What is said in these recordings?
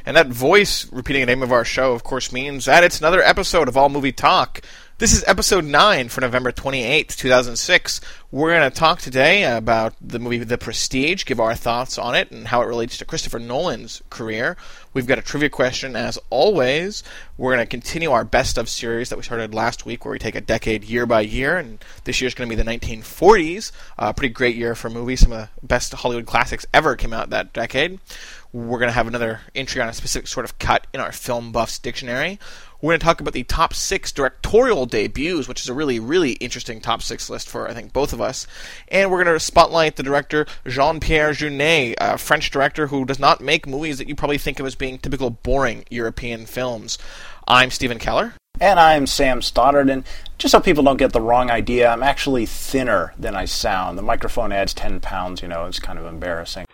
And that voice repeating the name of our show, of course, means that it's another episode of All Movie Talk. This is episode 9 for November 28th, 2006. We're going to talk today about the movie The Prestige, give our thoughts on it and how it relates to Christopher Nolan's career. We've got a trivia question, as always. We're going to continue our Best Of series that we started last week, where we take a decade year by year, and this year's going to be the 1940s. A pretty great year for movies. Some of the best Hollywood classics ever came out that decade. We're going to have another entry on a specific sort of cut in our Film Buffs dictionary. We're going to talk about the top 6 directorial debuts, which is a really, really interesting top 6 list for, I think, both of us. And we're going to spotlight the director Jean-Pierre Jeunet, a French director who does not make movies that you probably think of as being typical boring European films. I'm Stephen Keller. And I'm Sam Stoddard, and just so people don't get the wrong idea, I'm actually thinner than I sound. The microphone adds 10 pounds, it's kind of embarrassing.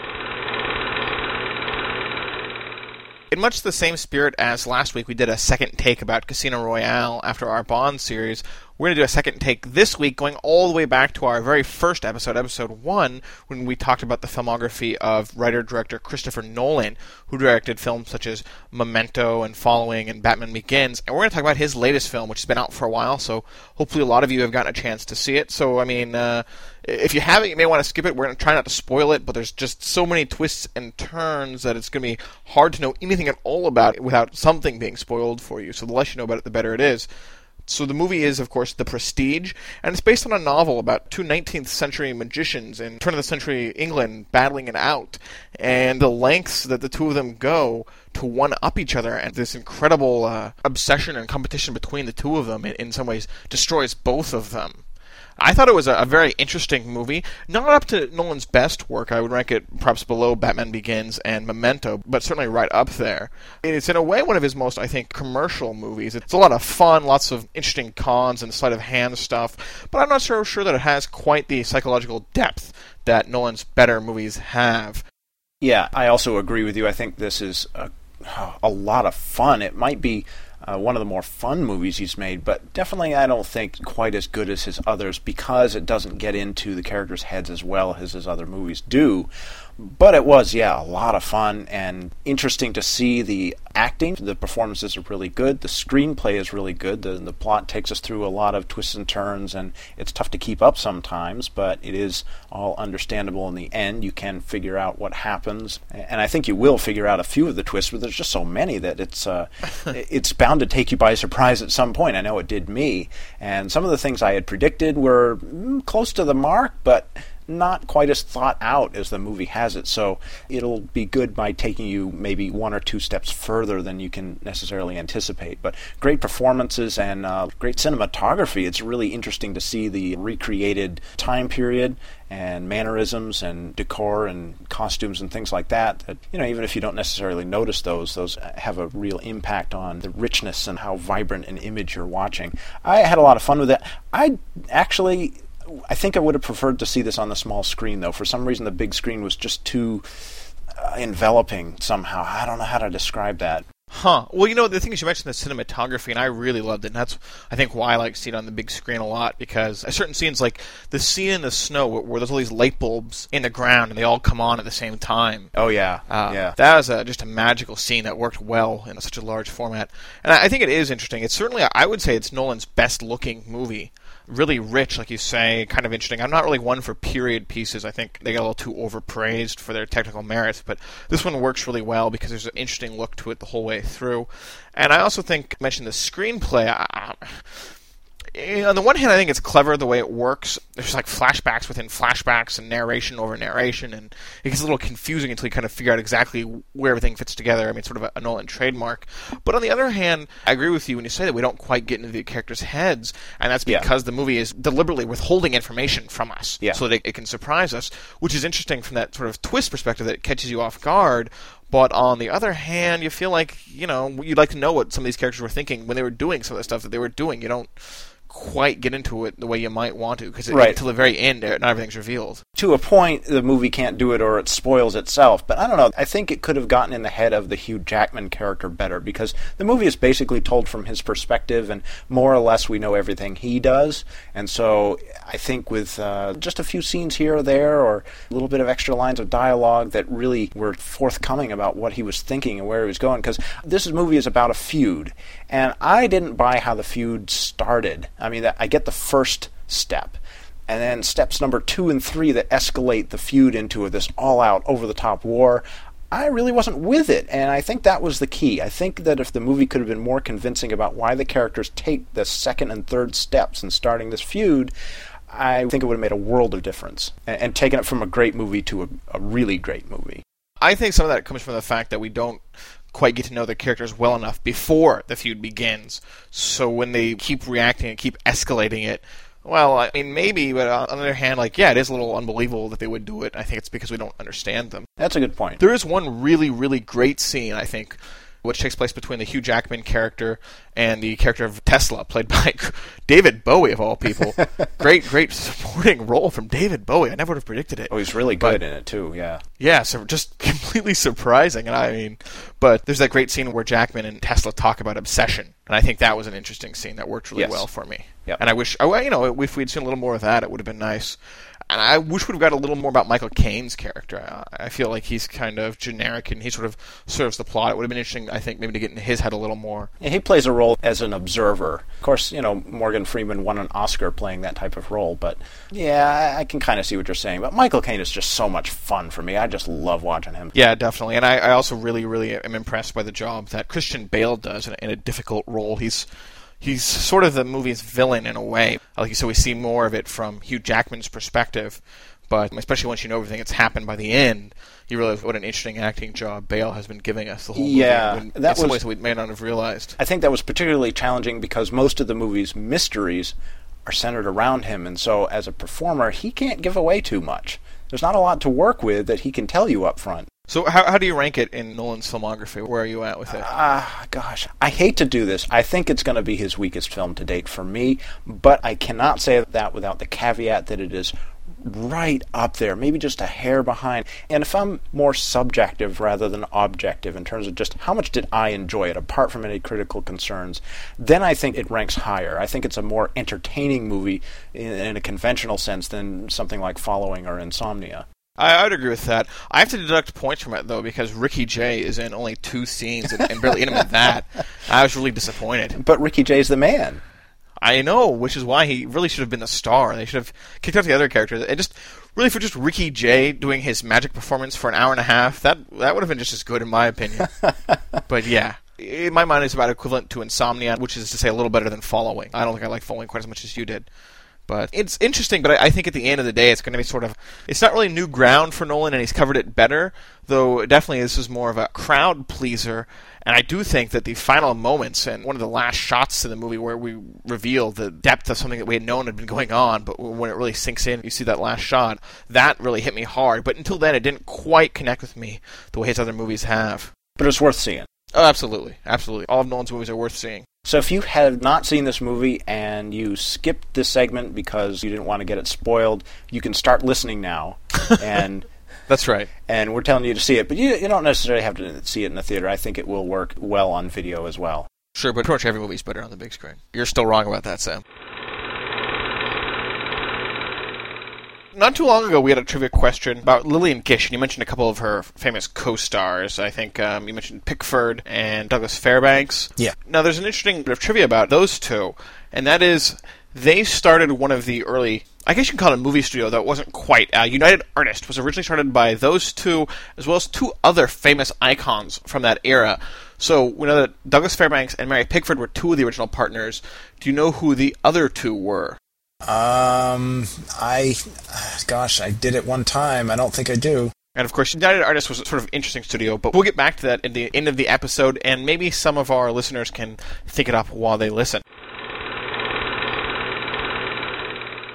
In much the same spirit as last week, we did a second take about Casino Royale after our Bond series. We're going to do a second take this week, going all the way back to our very first episode, episode 1, when we talked about the filmography of writer-director Christopher Nolan, who directed films such as Memento and Following and Batman Begins. And we're going to talk about his latest film, which has been out for a while, so hopefully a lot of you have gotten a chance to see it. So, if you haven't, you may want to skip it. We're going to try not to spoil it, but there's just so many twists and turns that it's going to be hard to know anything at all about it without something being spoiled for you. So the less you know about it, the better it is. So the movie is, of course, The Prestige, and it's based on a novel about two 19th century magicians in turn-of-the-century England battling it out, and the lengths that the two of them go to one-up each other, and this incredible obsession and competition between the two of them in some ways destroys both of them. I thought it was a very interesting movie. Not up to Nolan's best work. I would rank it perhaps below Batman Begins and Memento, but certainly right up there. It's in a way one of his most, I think, commercial movies. It's a lot of fun, lots of interesting cons and sleight-of-hand stuff, but I'm not so sure that it has quite the psychological depth that Nolan's better movies have. Yeah, I also agree with you. I think this is a lot of fun. It might be one of the more fun movies he's made, but definitely I don't think quite as good as his others because it doesn't get into the characters' heads as well as his other movies do. But it was, a lot of fun and interesting to see the acting. The performances are really good. The screenplay is really good. The plot takes us through a lot of twists and turns, and it's tough to keep up sometimes, but it is all understandable in the end. You can figure out what happens, and I think you will figure out a few of the twists, but there's just so many that it's bound to take you by surprise at some point. I know it did me, and some of the things I had predicted were close to the mark, but not quite as thought out as the movie has it, so it'll be good by taking you maybe one or two steps further than you can necessarily anticipate. But great performances and great cinematography. It's really interesting to see the recreated time period and mannerisms and decor and costumes and things like that, even if you don't necessarily notice those have a real impact on the richness and how vibrant an image you're watching. I had a lot of fun with it. I think I would have preferred to see this on the small screen, though. For some reason, the big screen was just too enveloping somehow. I don't know how to describe that. Well, the thing is, you mentioned the cinematography, and I really loved it, and that's, I think, why I like seeing it on the big screen a lot, because certain scenes, like the scene in the snow where there's all these light bulbs in the ground, and they all come on at the same time. Oh, yeah. Yeah. That was just a magical scene that worked well in such a large format. And I think it is interesting. It's certainly, I would say, it's Nolan's best-looking movie. Really rich, like you say, kind of interesting. I'm not really one for period pieces. I think they get a little too overpraised for their technical merits, but this one works really well because there's an interesting look to it the whole way through. And I also think, I mentioned the screenplay. On the one hand, I think it's clever the way it works. There's like flashbacks within flashbacks and narration over narration, and it gets a little confusing until you kind of figure out exactly where everything fits together. I mean, it's sort of a Nolan trademark. But on the other hand, I agree with you when you say that we don't quite get into the characters' heads, and that's because the movie is deliberately withholding information from us so that it can surprise us, which is interesting from that sort of twist perspective that it catches you off guard. But on the other hand, you feel like, you'd like to know what some of these characters were thinking when they were doing some of the stuff that they were doing. You don't quite get into it the way you might want to, because Right. until the very end, not everything's revealed. To a point, the movie can't do it or it spoils itself. But I don't know. I think it could have gotten in the head of the Hugh Jackman character better, because the movie is basically told from his perspective, and more or less we know everything he does. And so I think with just a few scenes here or there, or a little bit of extra lines of dialogue that really were forthcoming about what he was thinking and where he was going, because this movie is about a feud. And I didn't buy how the feud started. I mean, I get the first step, and then steps number 2 and 3 that escalate the feud into this all-out, over-the-top war. I really wasn't with it, and I think that was the key. I think that if the movie could have been more convincing about why the characters take the second and third steps in starting this feud, I think it would have made a world of difference, and taken it from a great movie to a really great movie. I think some of that comes from the fact that we don't quite get to know the characters well enough before the feud begins. So when they keep reacting and keep escalating it, well, I mean, maybe, but on the other hand, like, yeah, it is a little unbelievable that they would do it. I think it's because we don't understand them. That's a good point. There is one really, really great scene, I think, which takes place between the Hugh Jackman character and the character of Tesla, played by David Bowie, of all people. Great supporting role from David Bowie. I never would have predicted it. Oh, he's really good in it, too, yeah. Yeah, so just completely surprising. And I mean, but there's that great scene where Jackman and Tesla talk about obsession. And I think that was an interesting scene that worked really well for me. Yep. And I wish, if we'd seen a little more of that, it would have been nice. And I wish we'd have got a little more about Michael Caine's character. I feel like he's kind of generic and he sort of serves the plot. It would have been interesting, I think, maybe to get in his head a little more. And he plays a role as an observer. Of course, Morgan Freeman won an Oscar playing that type of role, but yeah, I can kind of see what you're saying. But Michael Caine is just so much fun for me. I just love watching him. Yeah, definitely. And I also really, really am impressed by the job that Christian Bale does in a difficult role. He's sort of the movie's villain in a way. So we see more of it from Hugh Jackman's perspective. But especially once you know everything that's happened by the end, you realize what an interesting acting job Bale has been giving us the whole movie. In some ways that we may not have realized. I think that was particularly challenging because most of the movie's mysteries are centered around him, and so as a performer, he can't give away too much. There's not a lot to work with that he can tell you up front. So how do you rank it in Nolan's filmography? Where are you at with it? Gosh, I hate to do this. I think it's going to be his weakest film to date for me, but I cannot say that without the caveat that it is right up there, maybe just a hair behind. And if I'm more subjective rather than objective in terms of just how much did I enjoy it, apart from any critical concerns, then I think it ranks higher. I think it's a more entertaining movie in a conventional sense than something like Following or Insomnia. I would agree with that. I have to deduct points from it, though, because Ricky Jay is in only 2 scenes and barely in him at that. I was really disappointed. But Ricky Jay's the man. I know, which is why he really should have been the star. They should have kicked out the other characters. And just really for just Ricky Jay doing his magic performance for an hour and a half, that would have been just as good in my opinion. But yeah, in my mind it's about equivalent to Insomnia, which is to say a little better than Following. I don't think I like Following quite as much as you did. But it's interesting, but I think at the end of the day it's going to be sort of... It's not really new ground for Nolan, and he's covered it better, though definitely this is more of a crowd pleaser. And I do think that the final moments and one of the last shots in the movie where we reveal the depth of something that we had known had been going on, but when it really sinks in, you see that last shot, that really hit me hard. But until then, it didn't quite connect with me the way his other movies have. But it's worth seeing. Oh, absolutely. Absolutely. All of Nolan's movies are worth seeing. So if you have not seen this movie and you skipped this segment because you didn't want to get it spoiled, you can start listening now. And that's right. And we're telling you to see it, but you don't necessarily have to see it in the theater. I think it will work well on video as well. Sure, but pretty much every movie's better on the big screen. You're still wrong about that, Sam. Not too long ago, we had a trivia question about Lillian Gish, and you mentioned a couple of her famous co-stars. I think you mentioned Pickford and Douglas Fairbanks. Yeah. Now, there's an interesting bit of trivia about those two, and that is they started one of the early... I guess you can call it a movie studio, though it wasn't quite. United Artists was originally started by those two, as well as 2 other famous icons from that era. So we know that Douglas Fairbanks and Mary Pickford were 2 of the original partners. Do you know who the other 2 were? I did it one time. I don't think I do. And of course, United Artists was a sort of interesting studio, but we'll get back to that at the end of the episode, and maybe some of our listeners can think it up while they listen.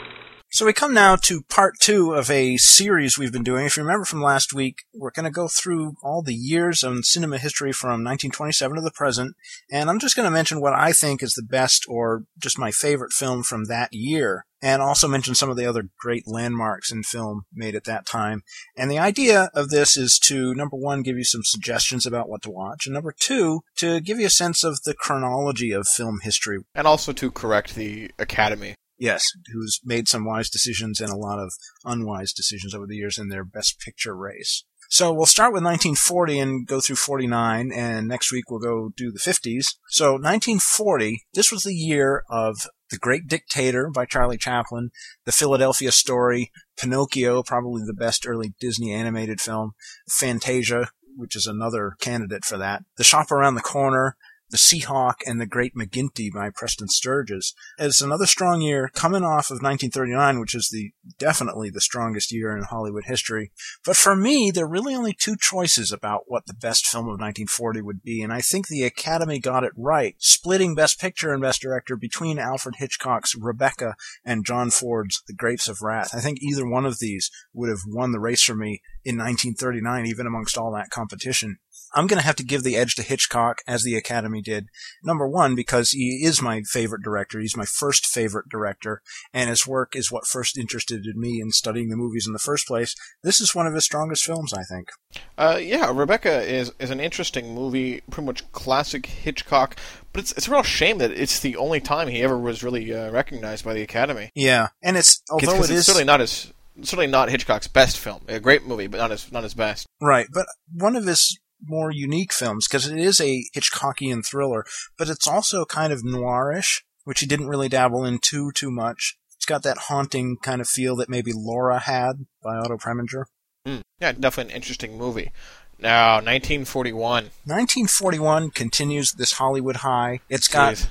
So we come now to part 2 of a series we've been doing. If you remember from last week, we're going to go through all the years of cinema history from 1927 to the present, and I'm just going to mention what I think is the best or just my favorite film from that year, and also mention some of the other great landmarks in film made at that time. And the idea of this is to, number one, give you some suggestions about what to watch, and number two, to give you a sense of the chronology of film history. And also to correct the Academy. Yes, who's made some wise decisions and a lot of unwise decisions over the years in their Best Picture race. So we'll start with 1940 and go through 49, and next week we'll go do the 50s. So 1940, this was the year of The Great Dictator by Charlie Chaplin, The Philadelphia Story, Pinocchio, probably the best early Disney animated film, Fantasia, which is another candidate for that, The Shop Around the Corner, The Seahawk, and The Great McGinty by Preston Sturges. It's another strong year coming off of 1939, which is definitely the strongest year in Hollywood history. But for me, there are really only two choices about what the best film of 1940 would be, and I think the Academy got it right, splitting Best Picture and Best Director between Alfred Hitchcock's Rebecca and John Ford's The Grapes of Wrath. I think either one of these would have won the race for me in 1939, even amongst all that competition. I'm going to have to give the edge to Hitchcock, as the Academy did. Number one, because he is my favorite director. He's my first favorite director, and his work is what first interested me in studying the movies in the first place. This is one of his strongest films, I think. Yeah, Rebecca is an interesting movie, pretty much classic Hitchcock, but it's a real shame that it's the only time he ever was really recognized by the Academy. Yeah, and although it is certainly not Hitchcock's best film. A great movie, but not his best. Right, but one of his more unique films, because it is a Hitchcockian thriller, but it's also kind of noirish, which he didn't really dabble in too much. It's got that haunting kind of feel that maybe Laura had by Otto Preminger. Yeah, definitely an interesting movie. Now, 1941. 1941 continues this Hollywood high. It's got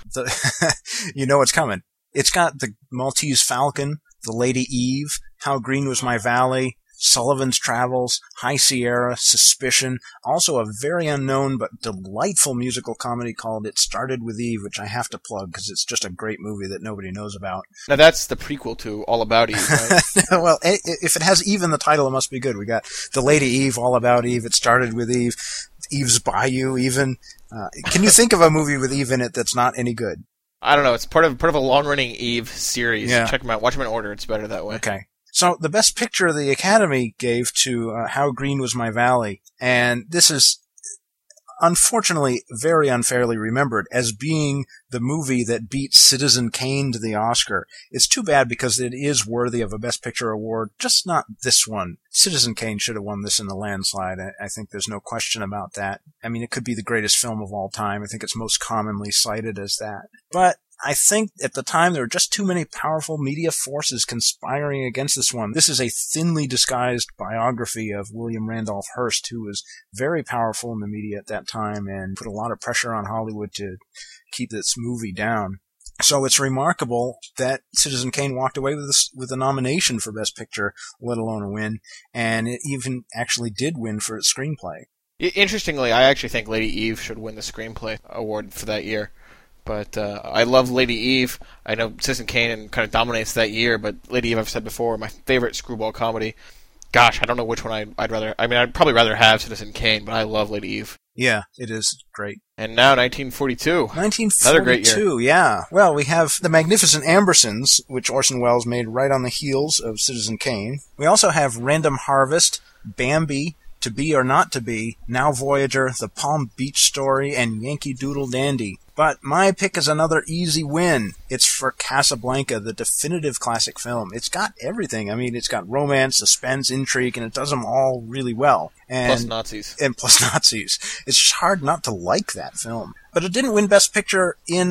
you know it's coming. It's got The Maltese Falcon, The Lady Eve, How Green Was My Valley, Sullivan's Travels, High Sierra, Suspicion, also a very unknown but delightful musical comedy called It Started With Eve, which I have to plug because it's just a great movie that nobody knows about. Now that's the prequel to All About Eve, right? Well, if it has Eve in the title, it must be good. We got The Lady Eve, All About Eve, It Started With Eve, Eve's Bayou, even. Can you think of a movie with Eve in it that's not any good? I don't know. It's part of a long-running Eve series. Yeah. Check them out. Watch them in order. It's better that way. Okay. So the Best Picture the Academy gave to How Green Was My Valley, and this is unfortunately very unfairly remembered as being the movie that beat Citizen Kane to the Oscar. It's too bad because it is worthy of a Best Picture award, just not this one. Citizen Kane should have won this in the landslide. I think there's no question about that. I mean, it could be the greatest film of all time. I think it's most commonly cited as that. But I think at the time there were just too many powerful media forces conspiring against this one. This is a thinly disguised biography of William Randolph Hearst, who was very powerful in the media at that time and put a lot of pressure on Hollywood to keep this movie down. So it's remarkable that Citizen Kane walked away with a nomination for Best Picture, let alone a win, and it even actually did win for its screenplay. Interestingly, I actually think Lady Eve should win the screenplay award for that year. But I love Lady Eve. I know Citizen Kane kind of dominates that year, but Lady Eve, I've said before, my favorite screwball comedy. Gosh, I don't know which one I'd rather. I mean, I'd probably rather have Citizen Kane, but I love Lady Eve. Yeah, it is great. And now 1942. 1942, another great year. Yeah. Well, we have The Magnificent Ambersons, which Orson Welles made right on the heels of Citizen Kane. We also have Random Harvest, Bambi, To Be or Not to Be, Now Voyager, The Palm Beach Story, and Yankee Doodle Dandy. But my pick is another easy win. It's for Casablanca, the definitive classic film. It's got everything. I mean, it's got romance, suspense, intrigue, and it does them all really well. Plus Nazis. And plus Nazis. It's hard not to like that film. But it didn't win Best Picture in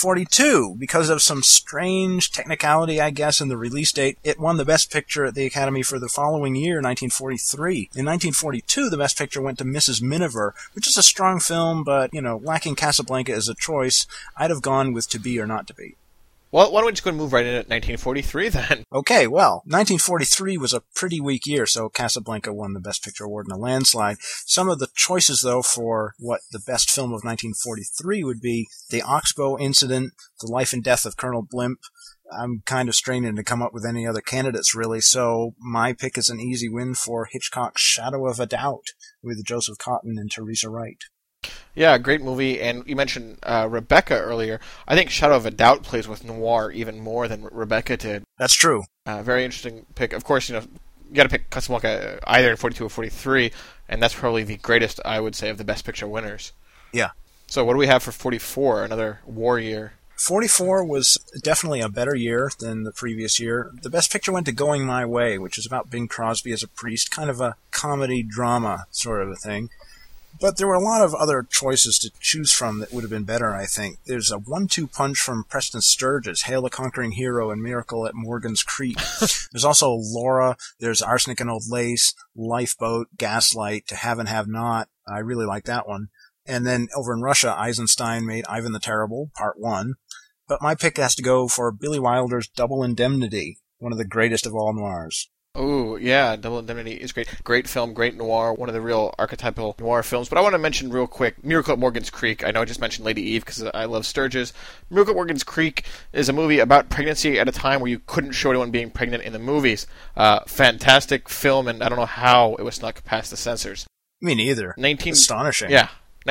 1942 because of some strange technicality, I guess, in the release date. It won the Best Picture at the Academy for the following year, 1943. In 1942, the Best Picture went to Mrs. Miniver, which is a strong film, but, lacking Casablanca as a choice, I'd have gone with To Be or Not to Be. Well, why don't we just go and move right in at 1943 then? Okay, well, 1943 was a pretty weak year, so Casablanca won the Best Picture award in a landslide. Some of the choices, though, for what the best film of 1943 would be: The Oxbow Incident, The Life and Death of Colonel Blimp, I'm kind of straining to come up with any other candidates, really, so my pick is an easy win for Hitchcock's Shadow of a Doubt with Joseph Cotten and Teresa Wright. Yeah, great movie. And you mentioned Rebecca earlier. I think Shadow of a Doubt plays with noir even more than Rebecca did. That's true. Very interesting pick. Of course, you got to pick Casablanca either in 42 or 43, and that's probably the greatest, I would say, of the Best Picture winners. Yeah. So what do we have for 44, another war year? 44 was definitely a better year than the previous year. The Best Picture went to Going My Way, which is about Bing Crosby as a priest, kind of a comedy-drama sort of a thing. But there were a lot of other choices to choose from that would have been better, I think. There's a 1-2 punch from Preston Sturges, Hail the Conquering Hero and Miracle at Morgan's Creek. There's also Laura, there's Arsenic and Old Lace, Lifeboat, Gaslight, To Have and Have Not. I really like that one. And then over in Russia, Eisenstein made Ivan the Terrible, Part 1. But my pick has to go for Billy Wilder's Double Indemnity, one of the greatest of all noirs. Oh, yeah, Double Indemnity is great. Great film, great noir, one of the real archetypal noir films. But I want to mention real quick Miracle at Morgan's Creek. I know I just mentioned Lady Eve because I love Sturges. Miracle at Morgan's Creek is a movie about pregnancy at a time where you couldn't show anyone being pregnant in the movies. Fantastic film, and I don't know how it was snuck past the censors. Me neither. Astonishing. Yeah,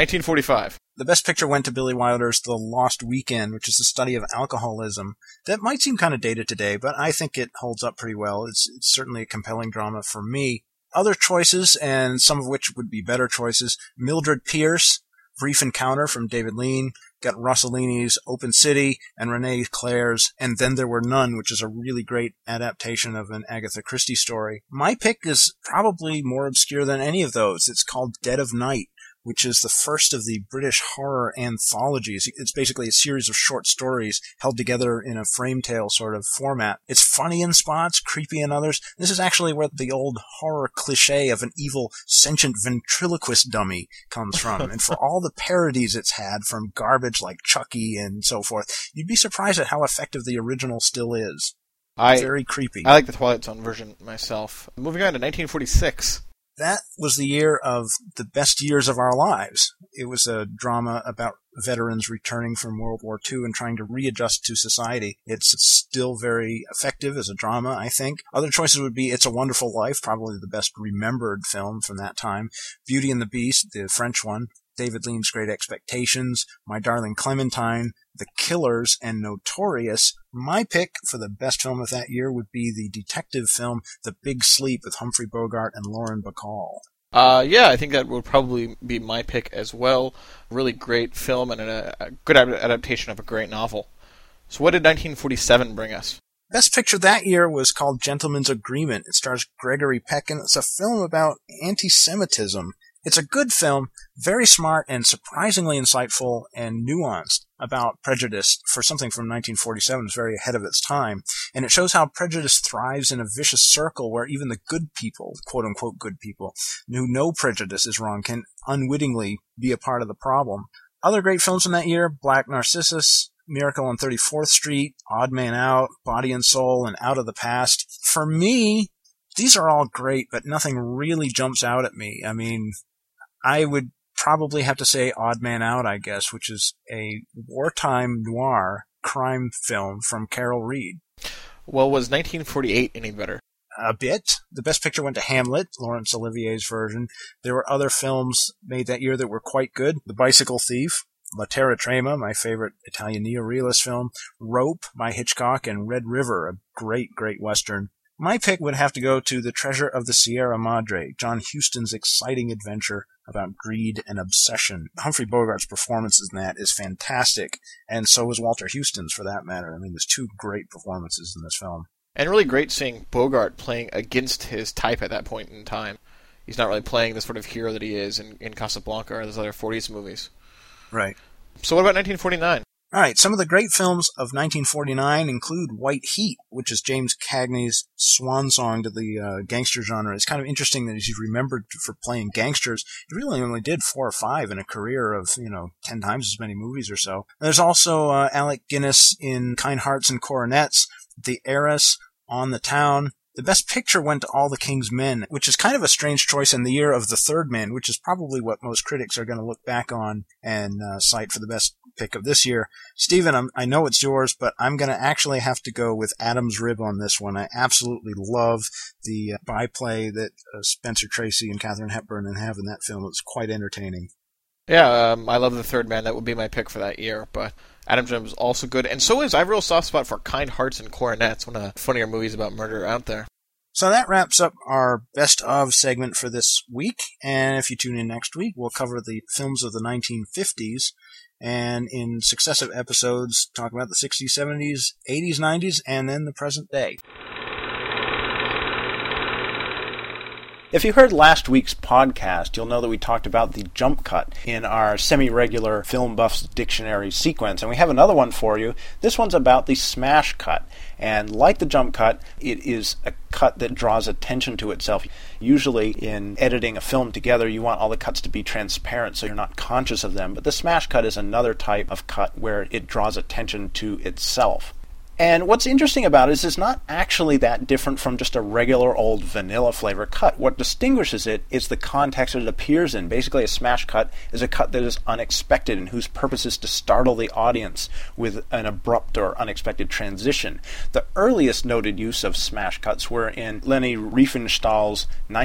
1945. The Best Picture went to Billy Wilder's The Lost Weekend, which is a study of alcoholism. That might seem kind of dated today, but I think it holds up pretty well. It's certainly a compelling drama for me. Other choices, and some of which would be better choices, Mildred Pierce, Brief Encounter from David Lean, got Rossellini's Open City, and Renee Clair's And Then There Were None, which is a really great adaptation of an Agatha Christie story. My pick is probably more obscure than any of those. It's called Dead of Night, which is the first of the British horror anthologies. It's basically a series of short stories held together in a frame tale sort of format. It's funny in spots, creepy in others. This is actually where the old horror cliche of an evil, sentient ventriloquist dummy comes from. And for all the parodies it's had from garbage like Chucky and so forth, you'd be surprised at how effective the original still is. Very creepy. I like the Twilight Zone version myself. Moving on to 1946. That was the year of The Best Years of Our Lives. It was a drama about veterans returning from World War II and trying to readjust to society. It's still very effective as a drama, I think. Other choices would be It's a Wonderful Life, probably the best remembered film from that time, Beauty and the Beast, the French one, David Lean's Great Expectations, My Darling Clementine, The Killers, and Notorious. My pick for the best film of that year would be the detective film The Big Sleep with Humphrey Bogart and Lauren Bacall. Yeah, I think that would probably be my pick as well. Really great film and a good adaptation of a great novel. So what did 1947 bring us? Best picture that year was called Gentleman's Agreement. It stars Gregory Peck, and it's a film about anti-Semitism. It's a good film, very smart and surprisingly insightful and nuanced about prejudice for something from 1947. It's very ahead of its time. And it shows how prejudice thrives in a vicious circle where even the good people, quote-unquote good people, who know prejudice is wrong, can unwittingly be a part of the problem. Other great films from that year, Black Narcissus, Miracle on 34th Street, Odd Man Out, Body and Soul, and Out of the Past. For me, these are all great, but nothing really jumps out at me. I mean, I would probably have to say Odd Man Out, I guess, which is a wartime noir crime film from Carol Reed. Well, was 1948 any better? A bit. The Best Picture went to Hamlet, Laurence Olivier's version. There were other films made that year that were quite good. The Bicycle Thief, La Terra Trema, my favorite Italian neorealist film, Rope by Hitchcock, and Red River, a great, great Western. My pick would have to go to The Treasure of the Sierra Madre, John Huston's exciting adventure about greed and obsession. Humphrey Bogart's performance in that is fantastic, and so is Walter Huston's for that matter. I mean, there's two great performances in this film. And really great seeing Bogart playing against his type at that point in time. He's not really playing the sort of hero that he is in Casablanca or those other 40s movies. Right. So what about 1949? All right, some of the great films of 1949 include White Heat, which is James Cagney's swan song to the gangster genre. It's kind of interesting that he's remembered for playing gangsters. He really only did 4 or 5 in a career of, 10 times as many movies or so. There's also Alec Guinness in Kind Hearts and Coronets, The Heiress, On the Town, The Best Picture went to All the King's Men, which is kind of a strange choice in the year of The Third Man, which is probably what most critics are going to look back on and cite for the best pick of this year. Stephen, I know it's yours, but I'm going to actually have to go with Adam's Rib on this one. I absolutely love the byplay that Spencer Tracy and Katharine Hepburn have in that film. It's quite entertaining. Yeah, I love The Third Man. That would be my pick for that year, but Adam's Rib is also good. And so I have a real soft spot for Kind Hearts and Coronets, one of the funnier movies about murder out there. So that wraps up our Best Of segment for this week. And if you tune in next week, we'll cover the films of the 1950s. And in successive episodes, talk about the 60s, 70s, 80s, 90s, and then the present day. If you heard last week's podcast, you'll know that we talked about the jump cut in our semi-regular Film Buffs Dictionary sequence, and we have another one for you. This one's about the smash cut, and like the jump cut, it is a cut that draws attention to itself. Usually in editing a film together, you want all the cuts to be transparent so you're not conscious of them, but the smash cut is another type of cut where it draws attention to itself. And what's interesting about it is it's not actually that different from just a regular old vanilla flavor cut. What distinguishes it is the context that it appears in. Basically, a smash cut is a cut that is unexpected and whose purpose is to startle the audience with an abrupt or unexpected transition. The earliest noted use of smash cuts were in Leni Riefenstahl's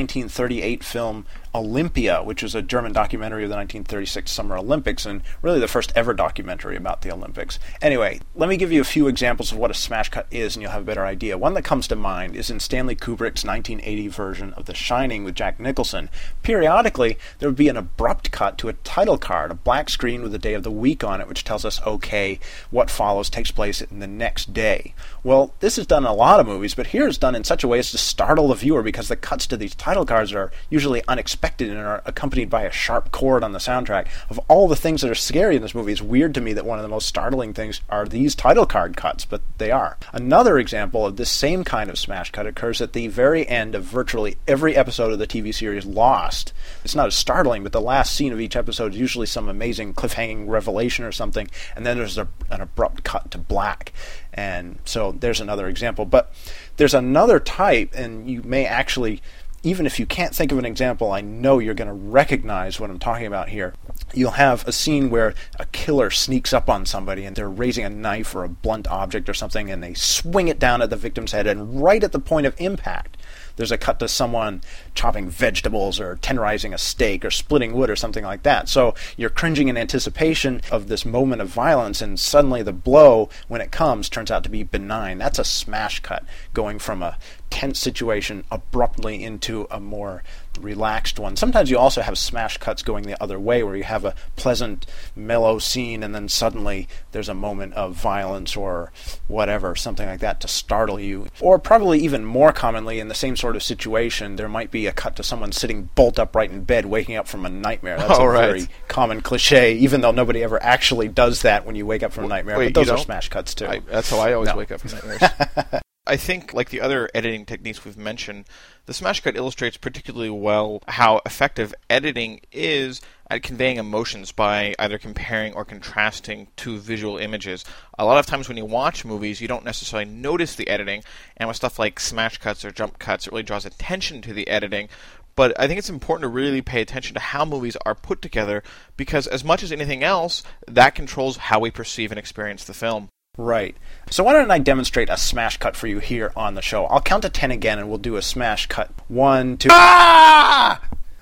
1938 film Olympia, which was a German documentary of the 1936 Summer Olympics, and really the first ever documentary about the Olympics. Anyway, let me give you a few examples of what a smash cut is, and you'll have a better idea. One that comes to mind is in Stanley Kubrick's 1980 version of The Shining with Jack Nicholson. Periodically, there would be an abrupt cut to a title card, a black screen with the day of the week on it, which tells us, okay, what follows takes place in the next day. Well, this is done in a lot of movies, but here it's done in such a way as to startle the viewer because the cuts to these title cards are usually unexpected and are accompanied by a sharp chord on the soundtrack. Of all the things that are scary in this movie, it's weird to me that one of the most startling things are these title card cuts, but they are. Another example of this same kind of smash cut occurs at the very end of virtually every episode of the TV series Lost. It's not as startling, but the last scene of each episode is usually some amazing cliffhanging revelation or something, and then there's an abrupt cut to black. And so there's another example. But there's another type, and you may actually, even if you can't think of an example, I know you're going to recognize what I'm talking about here. You'll have a scene where a killer sneaks up on somebody and they're raising a knife or a blunt object or something, and they swing it down at the victim's head, and right at the point of impact, there's a cut to someone chopping vegetables or tenderizing a steak or splitting wood or something like that. So you're cringing in anticipation of this moment of violence, and suddenly the blow, when it comes, turns out to be benign. That's a smash cut, going from a tense situation abruptly into a more relaxed one. Sometimes you also have smash cuts going the other way, where you have a pleasant, mellow scene, and then suddenly there's a moment of violence or whatever, something like that, to startle you. Or probably even more commonly, in the same sort of situation, there might be a cut to someone sitting bolt upright in bed, waking up from a nightmare. That's very common cliche, even though nobody ever actually does that when you wake up from a nightmare. But those are smash cuts too. That's how I always wake up from nightmares. I think, like the other editing techniques we've mentioned, the smash cut illustrates particularly well how effective editing is at conveying emotions by either comparing or contrasting two visual images. A lot of times when you watch movies, you don't necessarily notice the editing, and with stuff like smash cuts or jump cuts, it really draws attention to the editing. But I think it's important to really pay attention to how movies are put together, because as much as anything else, that controls how we perceive and experience the film. Right. So why don't I demonstrate a smash cut for you here on the show? I'll count to 10 again, and we'll do a smash cut. 1, 2... Ah!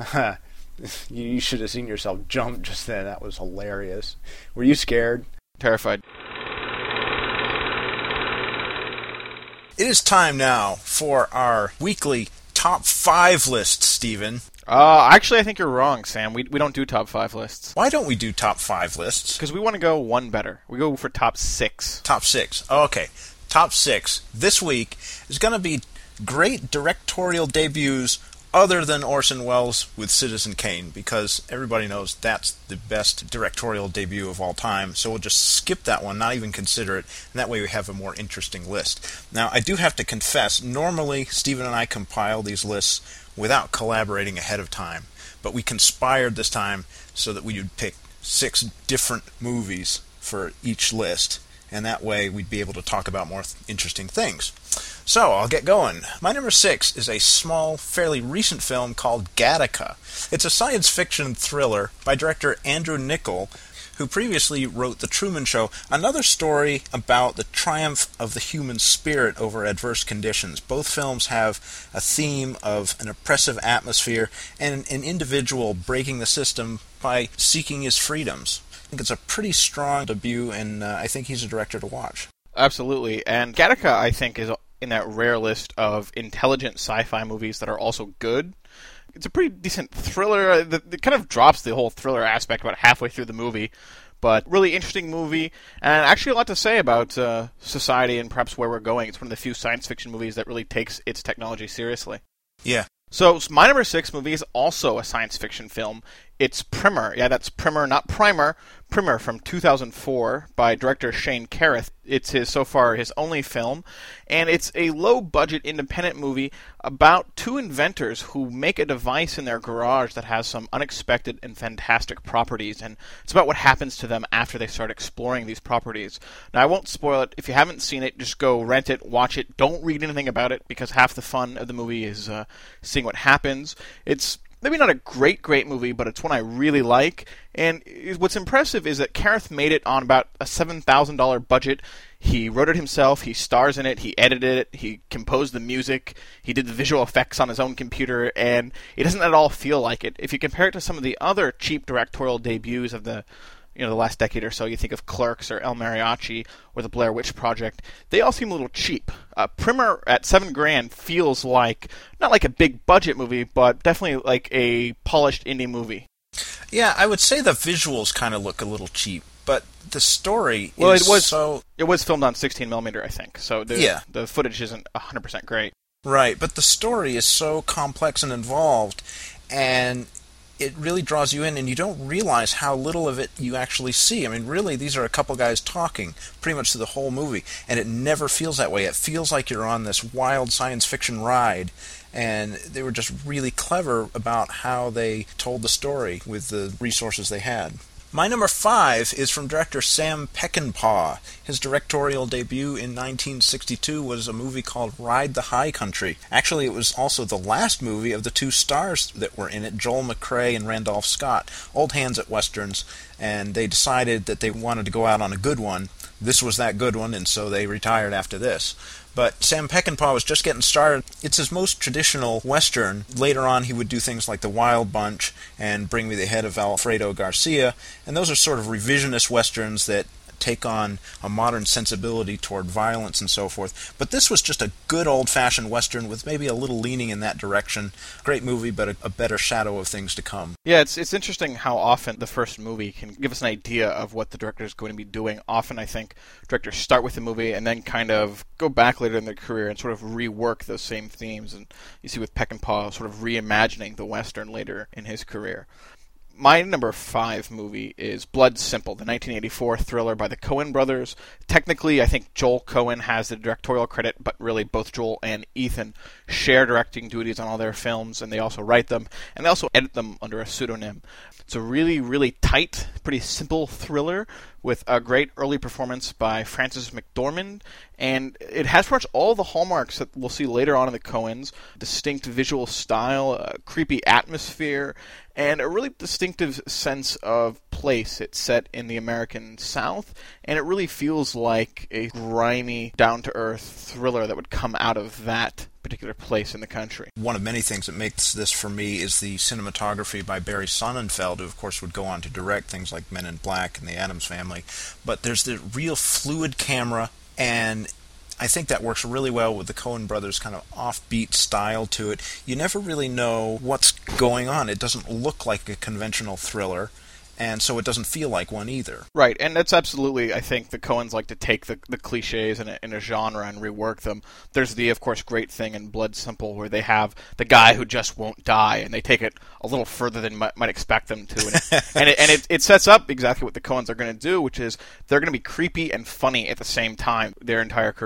You should have seen yourself jump just then. That was hilarious. Were you scared? Terrified. It is time now for our weekly top 5 list, Stephen. Actually, I think you're wrong, Sam. We don't do top 5 lists. Why don't we do top 5 lists? Because we want to go one better. We go for top 6. Top 6. Oh, okay. Top 6 this week is going to be great directorial debuts other than Orson Welles with Citizen Kane, because everybody knows that's the best directorial debut of all time, so we'll just skip that one, not even consider it, and that way we have a more interesting list. Now, I do have to confess, normally Stephen and I compile these lists without collaborating ahead of time, but we conspired this time so that we would pick 6 different movies for each list, and that way we'd be able to talk about more interesting things. So, I'll get going. My number 6 is a small, fairly recent film called Gattaca. It's a science fiction thriller by director Andrew Niccol, who previously wrote The Truman Show, another story about the triumph of the human spirit over adverse conditions. Both films have a theme of an oppressive atmosphere and an individual breaking the system by seeking his freedoms. I think it's a pretty strong debut, and I think he's a director to watch. Absolutely. And Gattaca, I think, is in that rare list of intelligent sci-fi movies that are also good. It's a pretty decent thriller. It kind of drops the whole thriller aspect about halfway through the movie, but really interesting movie, and actually a lot to say about society and perhaps where we're going. It's one of the few science fiction movies that really takes its technology seriously. Yeah. So my number 6 movie is also a science fiction film. It's Primer. Yeah, that's Primer, not Primer. Primer from 2004 by director Shane Carruth. It's his only film, and it's a low-budget independent movie about two inventors who make a device in their garage that has some unexpected and fantastic properties, and it's about what happens to them after they start exploring these properties. Now, I won't spoil it. If you haven't seen it, just go rent it, watch it. Don't read anything about it, because half the fun of the movie is seeing what happens. It's maybe not a great movie, but it's one I really like. And what's impressive is that Carruth made it on about a $7,000 budget. He wrote it himself, he stars in it, he edited it, he composed the music, he did the visual effects on his own computer, and it doesn't at all feel like it. If you compare it to some of the other cheap directorial debuts of the last decade or so, you think of Clerks or El Mariachi or the Blair Witch Project, they all seem a little cheap. Primer at $7,000 feels like, not like a big budget movie, but definitely like a polished indie movie. Yeah, I would say the visuals kind of look a little cheap, but the story it was filmed on 16mm, I think, so the footage isn't 100% great. Right, but the story is so complex and involved, and it really draws you in, and you don't realize how little of it you actually see. I mean, really, these are a couple guys talking pretty much through the whole movie, and it never feels that way. It feels like you're on this wild science fiction ride, and they were just really clever about how they told the story with the resources they had. My number 5 is from director Sam Peckinpah. His directorial debut in 1962 was a movie called Ride the High Country. Actually, it was also the last movie of the two stars that were in it, Joel McCrea and Randolph Scott, old hands at westerns, and they decided that they wanted to go out on a good one. This was that good one, and so they retired after this. But Sam Peckinpah was just getting started. It's his most traditional Western. Later on, he would do things like The Wild Bunch and Bring Me the Head of Alfredo Garcia, and those are sort of revisionist Westerns that take on a modern sensibility toward violence and so forth. But this was just a good old-fashioned Western with maybe a little leaning in that direction. Great movie, but a better shadow of things to come. Yeah, it's interesting how often the first movie can give us an idea of what the director is going to be doing. Often, I think, directors start with the movie and then kind of go back later in their career and sort of rework those same themes. And you see with Peckinpah sort of reimagining the Western later in his career. My number 5 movie is Blood Simple, the 1984 thriller by the Coen brothers. Technically, I think Joel Coen has the directorial credit, but really both Joel and Ethan share directing duties on all their films, and they also write them, and they also edit them under a pseudonym. It's a really, really tight, pretty simple thriller with a great early performance by Frances McDormand, and it has pretty much all the hallmarks that we'll see later on in the Coens: distinct visual style, a creepy atmosphere, and a really distinctive sense of place. It's set in the American South, and it really feels like a grimy, down-to-earth thriller that would come out of that particular place in the country. One of many things that makes this for me is the cinematography by Barry Sonnenfeld, who of course would go on to direct things like Men in Black and The Addams Family. But there's the real fluid camera, and I think that works really well with the Coen brothers' kind of offbeat style to it. You never really know what's going on. It doesn't look like a conventional thriller, and so it doesn't feel like one either. Right, and that's absolutely, I think, the Coens like to take the cliches in a genre and rework them. There's the, of course, great thing in Blood Simple where they have the guy who just won't die, and they take it a little further than might expect them to. And it sets up exactly what the Coens are going to do, which is they're going to be creepy and funny at the same time their entire career.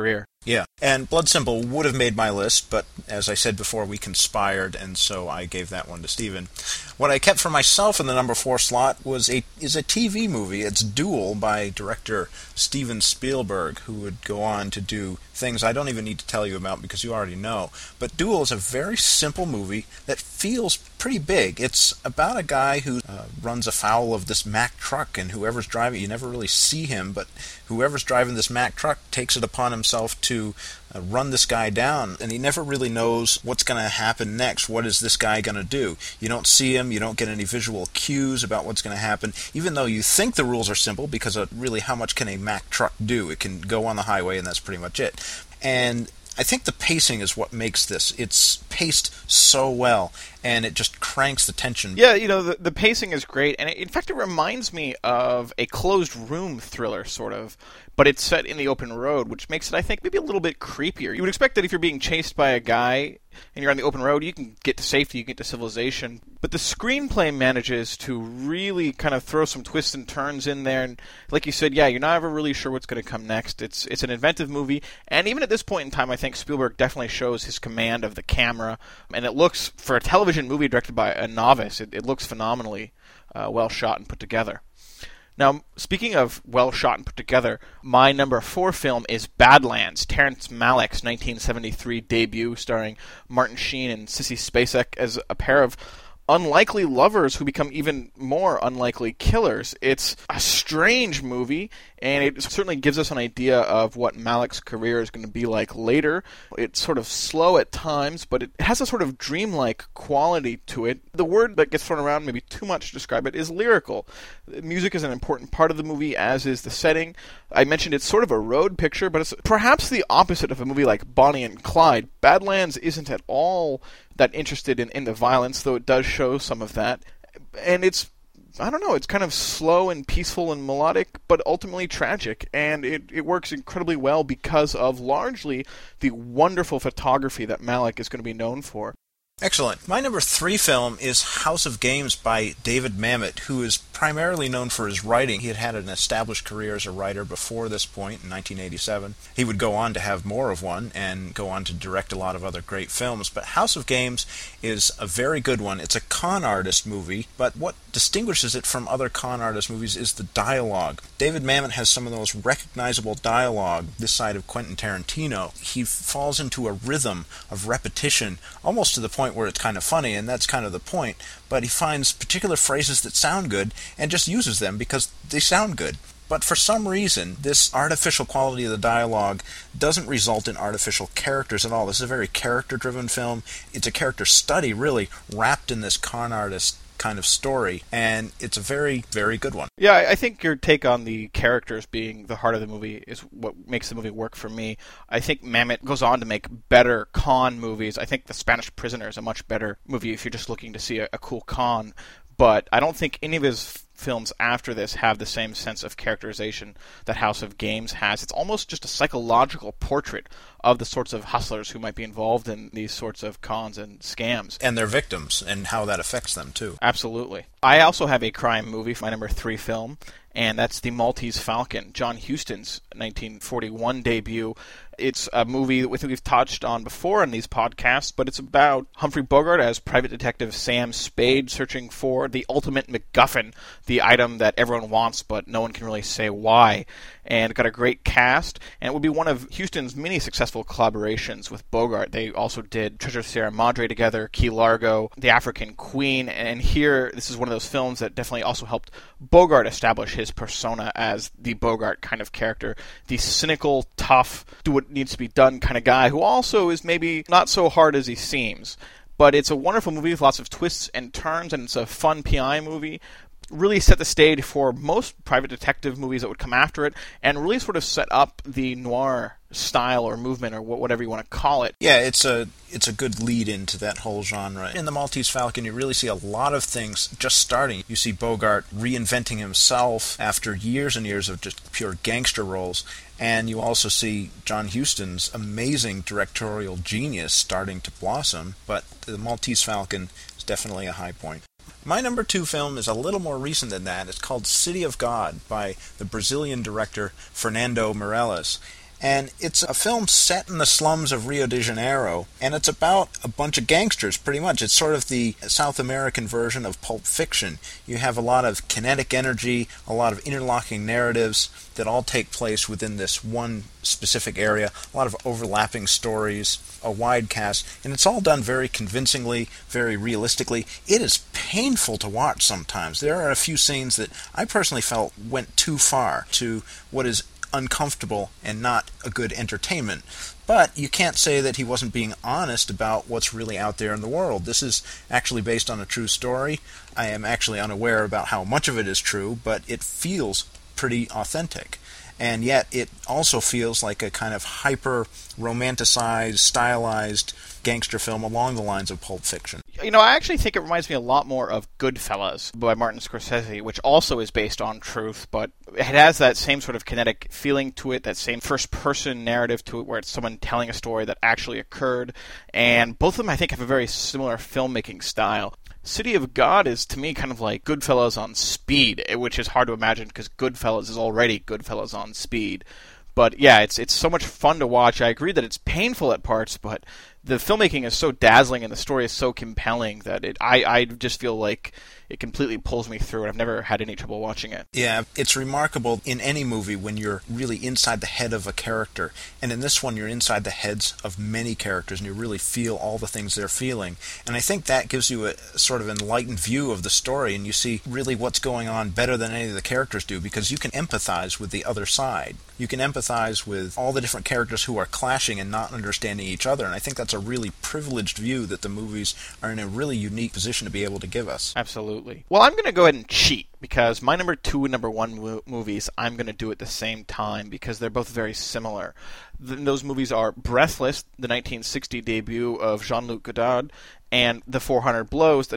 Yeah, and Blood Simple would have made my list, but as I said before, we conspired, and so I gave that one to Steven. What I kept for myself in the number 4 slot is a TV movie. It's Duel by director Steven Spielberg, who would go on to do things I don't even need to tell you about because you already know. But Duel is a very simple movie that feels pretty big. It's about a guy who runs afoul of this Mack truck, and whoever's driving, you never really see him, but whoever's driving this Mack truck takes it upon himself to run this guy down, and he never really knows what's going to happen next. What is this guy going to do? You don't see him, you don't get any visual cues about what's going to happen, even though you think the rules are simple, because really how much can a Mack truck do? It can go on the highway, and that's pretty much it. And I think the pacing is what makes this. It's paced so well, and it just cranks the tension. Yeah, the pacing is great, and in fact, it reminds me of a closed room thriller, sort of, but it's set in the open road, which makes it, I think, maybe a little bit creepier. You would expect that if you're being chased by a guy and you're on the open road, you can get to safety, you can get to civilization, but the screenplay manages to really kind of throw some twists and turns in there, and like you said, yeah, you're not ever really sure what's going to come next. It's an inventive movie, and even at this point in time, I think Spielberg definitely shows his command of the camera, and it looks, for a television movie directed by a novice, it looks phenomenally well shot and put together. Now, speaking of well shot and put together, my number 4 film is Badlands, Terrence Malick's 1973 debut, starring Martin Sheen and Sissy Spacek as a pair of unlikely lovers who become even more unlikely killers. It's a strange movie, and it certainly gives us an idea of what Malick's career is going to be like later. It's sort of slow at times, but it has a sort of dreamlike quality to it. The word that gets thrown around, maybe too much to describe it, is lyrical. Music is an important part of the movie, as is the setting. I mentioned it's sort of a road picture, but it's perhaps the opposite of a movie like Bonnie and Clyde. Badlands isn't at all that interested in the violence, though it does show some of that. And it's kind of slow and peaceful and melodic, but ultimately tragic. And it works incredibly well because of largely the wonderful photography that Malick is going to be known for. Excellent. My number 3 film is House of Games by David Mamet, who is primarily known for his writing. He had an established career as a writer before this point, in 1987. He would go on to have more of one and go on to direct a lot of other great films. But House of Games is a very good one. It's a con artist movie, but what distinguishes it from other con artist movies is the dialogue. David Mamet has some of the most recognizable dialogue this side of Quentin Tarantino. He falls into a rhythm of repetition, almost to the point where it's kind of funny, and that's kind of the point, but he finds particular phrases that sound good and just uses them because they sound good. But for some reason, this artificial quality of the dialogue doesn't result in artificial characters at all. This is a very character-driven film. It's a character study, really, wrapped in this con artist kind of story, and it's a very, very good one. Yeah, I think your take on the characters being the heart of the movie is what makes the movie work for me. I think Mamet goes on to make better con movies. I think The Spanish Prisoner is a much better movie if you're just looking to see a cool con, but I don't think any of his films after this have the same sense of characterization that House of Games has. It's almost just a psychological portrait of the sorts of hustlers who might be involved in these sorts of cons and scams. And their victims, and how that affects them, too. Absolutely. I also have a crime movie for my number 3 film, and that's The Maltese Falcon, John Huston's 1941 debut. It's a movie that we've touched on before in these podcasts, but it's about Humphrey Bogart as private detective Sam Spade searching for the ultimate MacGuffin, the item that everyone wants but no one can really say why. And got a great cast, and it would be one of Huston's many successful collaborations with Bogart. They also did Treasure of Sierra Madre together, Key Largo, The African Queen, and here this is one of those films that definitely also helped Bogart establish his persona as the Bogart kind of character, the cynical, tough, do what needs to be done kind of guy who also is maybe not so hard as he seems. But it's a wonderful movie with lots of twists and turns, and it's a fun PI movie. Really set the stage for most private detective movies that would come after it, and really sort of set up the noir style or movement or whatever you want to call it. Yeah, it's a good lead into that whole genre. In The Maltese Falcon, you really see a lot of things just starting. You see Bogart reinventing himself after years and years of just pure gangster roles, and you also see John Huston's amazing directorial genius starting to blossom, but The Maltese Falcon is definitely a high point. My number 2 film is a little more recent than that. It's called City of God by the Brazilian director Fernando Meirelles. And it's a film set in the slums of Rio de Janeiro, and it's about a bunch of gangsters, pretty much. It's sort of the South American version of Pulp Fiction. You have a lot of kinetic energy, a lot of interlocking narratives that all take place within this one specific area, a lot of overlapping stories, a wide cast, and it's all done very convincingly, very realistically. It is painful to watch sometimes. There are a few scenes that I personally felt went too far to what is uncomfortable and not a good entertainment. But you can't say that he wasn't being honest about what's really out there in the world. This is actually based on a true story. I am actually unaware about how much of it is true, but it feels pretty authentic. And yet it also feels like a kind of hyper-romanticized, stylized gangster film along the lines of Pulp Fiction. You know, I actually think it reminds me a lot more of Goodfellas by Martin Scorsese, which also is based on truth, but it has that same sort of kinetic feeling to it, that same first-person narrative to it, where it's someone telling a story that actually occurred, and both of them, I think, have a very similar filmmaking style. City of God is, to me, kind of like Goodfellas on speed, which is hard to imagine because Goodfellas is already Goodfellas on speed. But yeah, it's so much fun to watch. I agree that it's painful at parts, but the filmmaking is so dazzling and the story is so compelling that I just feel like it completely pulls me through, and I've never had any trouble watching it. Yeah, it's remarkable in any movie when you're really inside the head of a character. And in this one, you're inside the heads of many characters, and you really feel all the things they're feeling. And I think that gives you a sort of enlightened view of the story, and you see really what's going on better than any of the characters do, because you can empathize with the other side. You can empathize with all the different characters who are clashing and not understanding each other, and I think that's a really privileged view that the movies are in a really unique position to be able to give us. Absolutely. Well, I'm going to go ahead and cheat, because my number 2 and number 1 movies, I'm going to do at the same time, because they're both very similar. Those movies are Breathless, the 1960 debut of Jean-Luc Godard, and The 400 Blows, the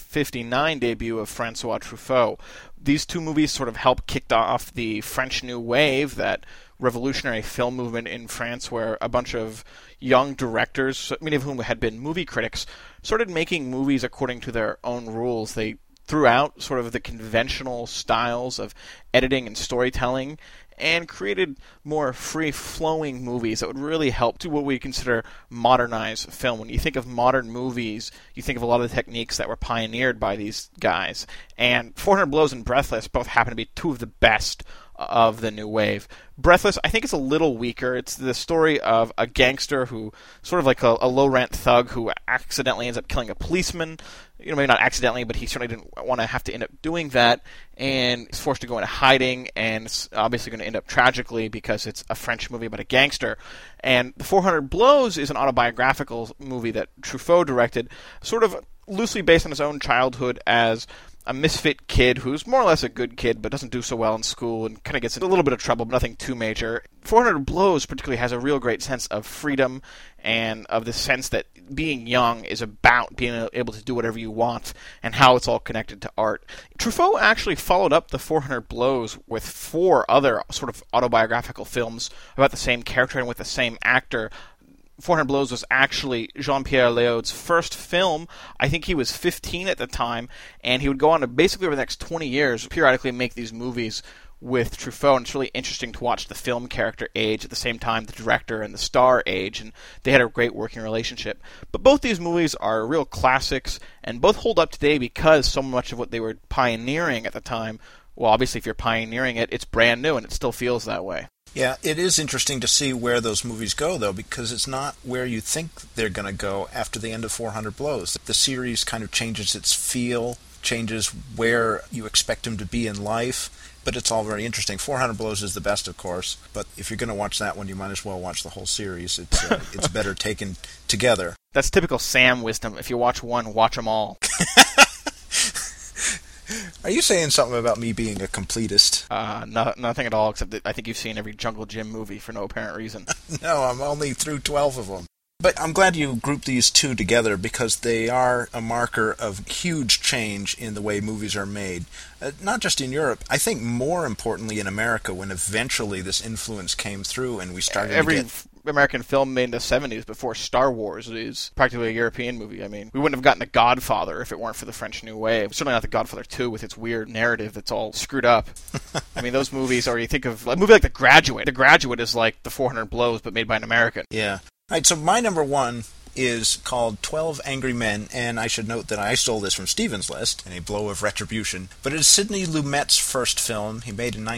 1959 debut of François Truffaut. These two movies sort of helped kick off the French New Wave, that revolutionary film movement in France where a bunch of young directors, many of whom had been movie critics, started making movies according to their own rules. They threw out sort of the conventional styles of editing and storytelling and created more free-flowing movies that would really help to what we consider modernize film. When you think of modern movies, you think of a lot of the techniques that were pioneered by these guys. And 400 Blows and Breathless both happen to be two of the best of the new wave. Breathless, I think, is a little weaker. It's the story of a gangster who, sort of like a low-rent thug who accidentally ends up killing a policeman. You know, maybe not accidentally, but he certainly didn't want to have to end up doing that, and he's forced to go into hiding, and it's obviously going to end up tragically because it's a French movie about a gangster. And The 400 Blows is an autobiographical movie that Truffaut directed, sort of loosely based on his own childhood as a misfit kid who's more or less a good kid but doesn't do so well in school and kind of gets in a little bit of trouble, but nothing too major. 400 Blows particularly has a real great sense of freedom and of the sense that being young is about being able to do whatever you want and how it's all connected to art. Truffaut actually followed up the 400 Blows with 4 other sort of autobiographical films about the same character and with the same actor. 400 Blows was actually Jean-Pierre Léaud's first film. I think he was 15 at the time, and he would go on to basically over the next 20 years periodically make these movies with Truffaut, and it's really interesting to watch the film character age at the same time the director and the star age, and they had a great working relationship. But both these movies are real classics, and both hold up today because so much of what they were pioneering at the time, well, obviously if you're pioneering it, it's brand new, and it still feels that way. Yeah, it is interesting to see where those movies go, though, because it's not where you think they're going to go after the end of 400 Blows. The series kind of changes its feel, changes where you expect him to be in life, but it's all very interesting. 400 Blows is the best, of course, but if you're going to watch that one, you might as well watch the whole series. It's better taken together. That's typical Sam wisdom. If you watch one, watch them all. Are you saying something about me being a completist? Nothing at all, except that I think you've seen every Jungle Jim movie for no apparent reason. No, I'm only through 12 of them. But I'm glad you grouped these two together because they are a marker of huge change in the way movies are made. Not just in Europe, I think more importantly in America when eventually this influence came through and we started American film made in the 70s before Star Wars is practically a European movie. I mean, we wouldn't have gotten The Godfather if it weren't for the French New Wave. Certainly not The Godfather 2 with its weird narrative that's all screwed up. I mean, those movies, or you think of a movie like The Graduate. The Graduate is like The 400 Blows, but made by an American. Yeah. All right, so my number one is called 12 Angry Men, and I should note that I stole this from Steven's list in a blow of retribution. But it is Sidney Lumet's first film. He made in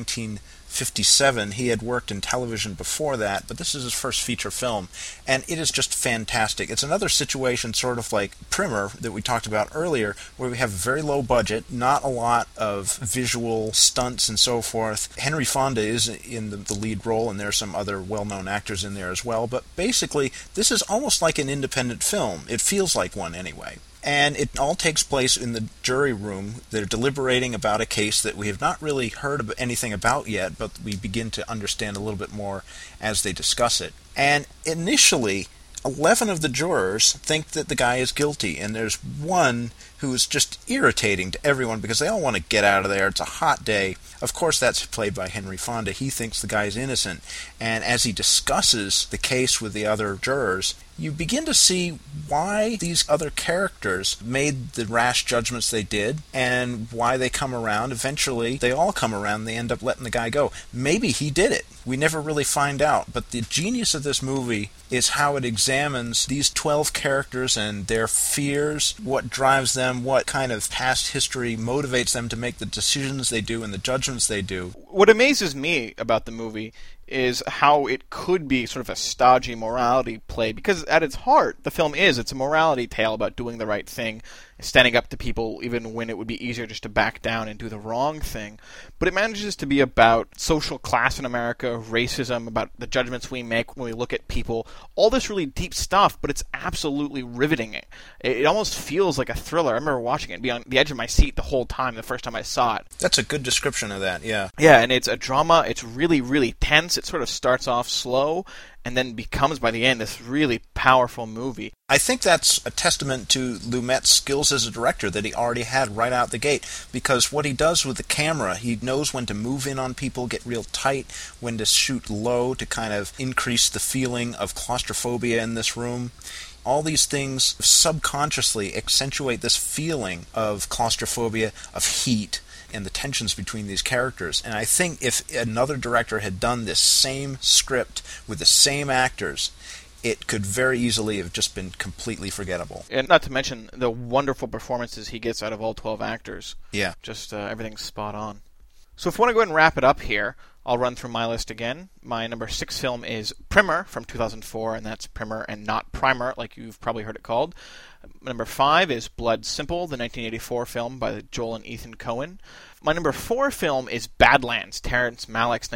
1957. He had worked in television before that, but this is his first feature film, and it is just fantastic. It's another situation sort of like Primer that we talked about earlier, where we have a very low budget, not a lot of visual stunts and so forth. Henry Fonda is in the lead role, and there are some other well-known actors in there as well, but basically this is almost like an independent film. It feels like one anyway. And it all takes place in the jury room. They're deliberating about a case that we have not really heard anything about yet, but we begin to understand a little bit more as they discuss it. And initially, 11 of the jurors think that the guy is guilty, and there's one who is just irritating to everyone because they all want to get out of there. It's a hot day. Of course, that's played by Henry Fonda. He thinks the guy is innocent, and as he discusses the case with the other jurors, you begin to see why these other characters made the rash judgments they did and why they come around. Eventually, they all come around and they end up letting the guy go. Maybe he did it. We never really find out. But the genius of this movie is how it examines these 12 characters and their fears, what drives them, what kind of past history motivates them to make the decisions they do and the judgments they do. What amazes me about the movie is how it could be sort of a stodgy morality play, because at its heart, the film it's a morality tale about doing the right thing, standing up to people even when it would be easier just to back down and do the wrong thing. But it manages to be about social class in America, racism, about the judgments we make when we look at people, all this really deep stuff, but it's absolutely riveting. It almost feels like a thriller. I remember watching it and be on the edge of my seat the whole time, the first time I saw it. That's a good description of that, yeah. Yeah, and it's a drama. It's really, really tense. It sort of starts off slow and then becomes, by the end, this really powerful movie. I think that's a testament to Lumet's skills as a director that he already had right out the gate, because what he does with the camera, he knows when to move in on people, get real tight, when to shoot low to kind of increase the feeling of claustrophobia in this room. All these things subconsciously accentuate this feeling of claustrophobia, of heat, and the tensions between these characters. And I think if another director had done this same script with the same actors, it could very easily have just been completely forgettable. And not to mention the wonderful performances he gets out of all 12 actors. Yeah. Just everything's spot on. So if we want to go ahead and wrap it up here, I'll run through my list again. My number 6 film is Primer from 2004, and that's Primer and not Primer, like you've probably heard it called. Number 5 is Blood Simple, the 1984 film by Joel and Ethan Coen. My number 4 film is Badlands, Terrence Malick's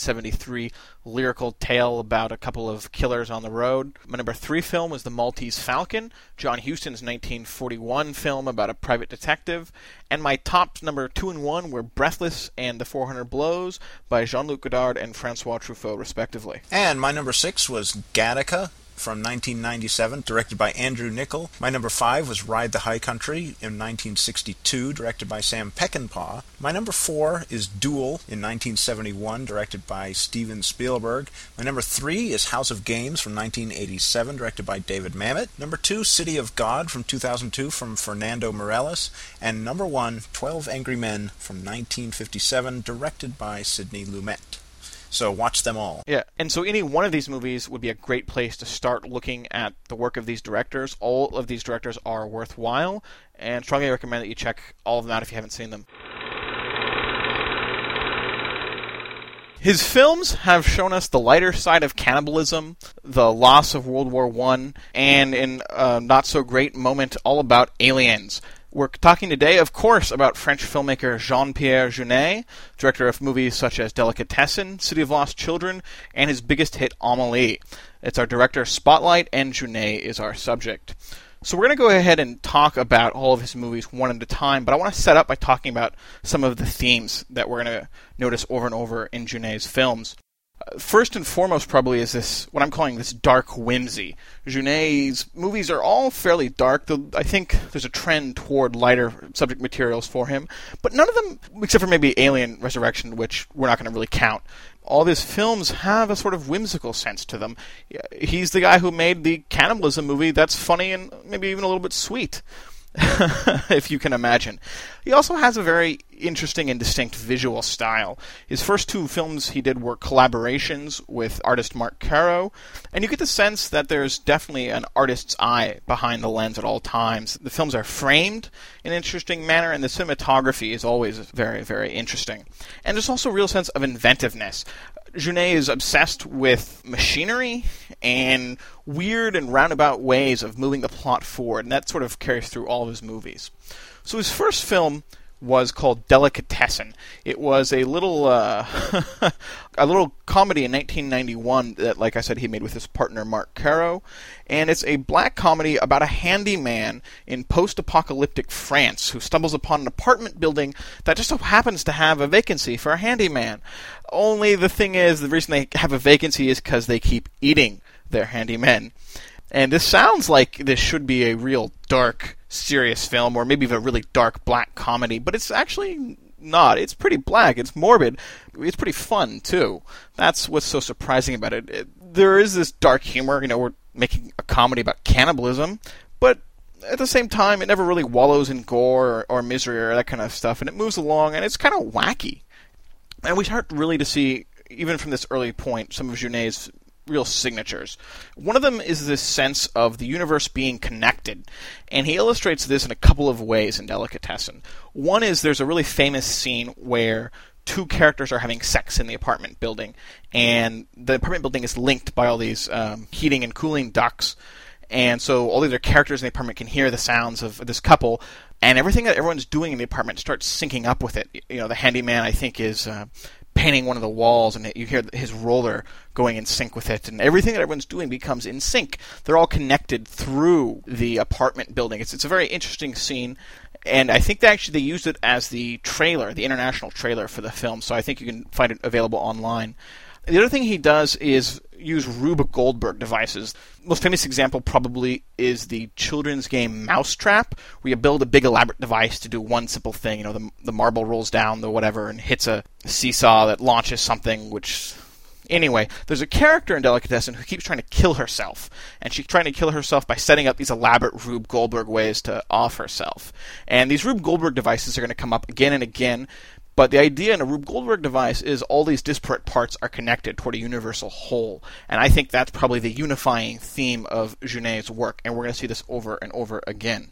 1973 lyrical tale about a couple of killers on the road. My number 3 film was The Maltese Falcon, John Huston's 1941 film about a private detective. And my top number 2 and 1 were Breathless and The 400 Blows by Jean-Luc Godard and Francois Truffaut, respectively. And my number 6 was Gattaca from 1997, directed by Andrew Niccol. My number 5 was Ride the High Country in 1962, directed by Sam Peckinpah. My number 4 is Duel in 1971, directed by Steven Spielberg. My number 3 is House of Games from 1987, directed by David Mamet. Number 2, City of God from 2002 from Fernando Meirelles. And number 1, 12 Angry Men from 1957, directed by Sidney Lumet. So watch them all. Yeah, and so any one of these movies would be a great place to start looking at the work of these directors. All of these directors are worthwhile, and strongly recommend that you check all of them out if you haven't seen them. His films have shown us the lighter side of cannibalism, the loss of World War I, and in a not-so-great moment, all about aliens. We're talking today, of course, about French filmmaker Jean-Pierre Jeunet, director of movies such as Delicatessen, City of Lost Children, and his biggest hit, Amélie. It's our director spotlight, and Jeunet is our subject. So we're going to go ahead and talk about all of his movies one at a time, but I want to set up by talking about some of the themes that we're going to notice over and over in Jeunet's films. First and foremost probably is this, what I'm calling this dark whimsy. Jeunet's movies are all fairly dark, though I think there's a trend toward lighter subject materials for him, but none of them, except for maybe Alien Resurrection, which we're not going to really count, all of his films have a sort of whimsical sense to them. He's the guy who made the cannibalism movie that's funny and maybe even a little bit sweet, if you can imagine. He also has a very interesting and distinct visual style. His first 2 films he did were collaborations with artist Mark Caro, and you get the sense that there's definitely an artist's eye behind the lens at all times. The films are framed in an interesting manner, and the cinematography is always very, very interesting. And there's also a real sense of inventiveness. Jeunet is obsessed with machinery and weird and roundabout ways of moving the plot forward, and that sort of carries through all of his movies. So his first film was called Delicatessen. It was a little a little comedy in 1991 that, like I said, he made with his partner Mark Caro, and it's a black comedy about a handyman in post-apocalyptic France who stumbles upon an apartment building that just so happens to have a vacancy for a handyman. Only the thing is, the reason they have a vacancy is because they keep eating their handymen. And this sounds like this should be a real dark, serious film, or maybe even a really dark black comedy, but it's actually not. It's pretty black, it's morbid, it's pretty fun, too. That's what's so surprising about it. There is this dark humor, we're making a comedy about cannibalism, but at the same time, it never really wallows in gore or misery or that kind of stuff, and it moves along, and it's kind of wacky. And we start really to see, even from this early point, some of Jeunet's real signatures. One of them is this sense of the universe being connected, and he illustrates this in a couple of ways in Delicatessen. One is there's a really famous scene where 2 characters are having sex in the apartment building, and the apartment building is linked by all these heating and cooling ducts, and so all the other characters in the apartment can hear the sounds of this couple, and everything that everyone's doing in the apartment starts syncing up with it. The handyman, I think, is painting one of the walls, and you hear his roller going in sync with it, and everything that everyone's doing becomes in sync. They're all connected through the apartment building. It's a very interesting scene, and I think they used it as the trailer, the international trailer for the film, so I think you can find it available online. The other thing he does is use Rube Goldberg devices. The most famous example probably is the children's game Mousetrap, where you build a big elaborate device to do one simple thing. The marble rolls down the whatever and hits a seesaw that launches something, which... Anyway, there's a character in Delicatessen who keeps trying to kill herself, and she's trying to kill herself by setting up these elaborate Rube Goldberg ways to off herself. And these Rube Goldberg devices are going to come up again and again, but the idea in a Rube Goldberg device is all these disparate parts are connected toward a universal whole. And I think that's probably the unifying theme of Jeunet's work, and we're going to see this over and over again.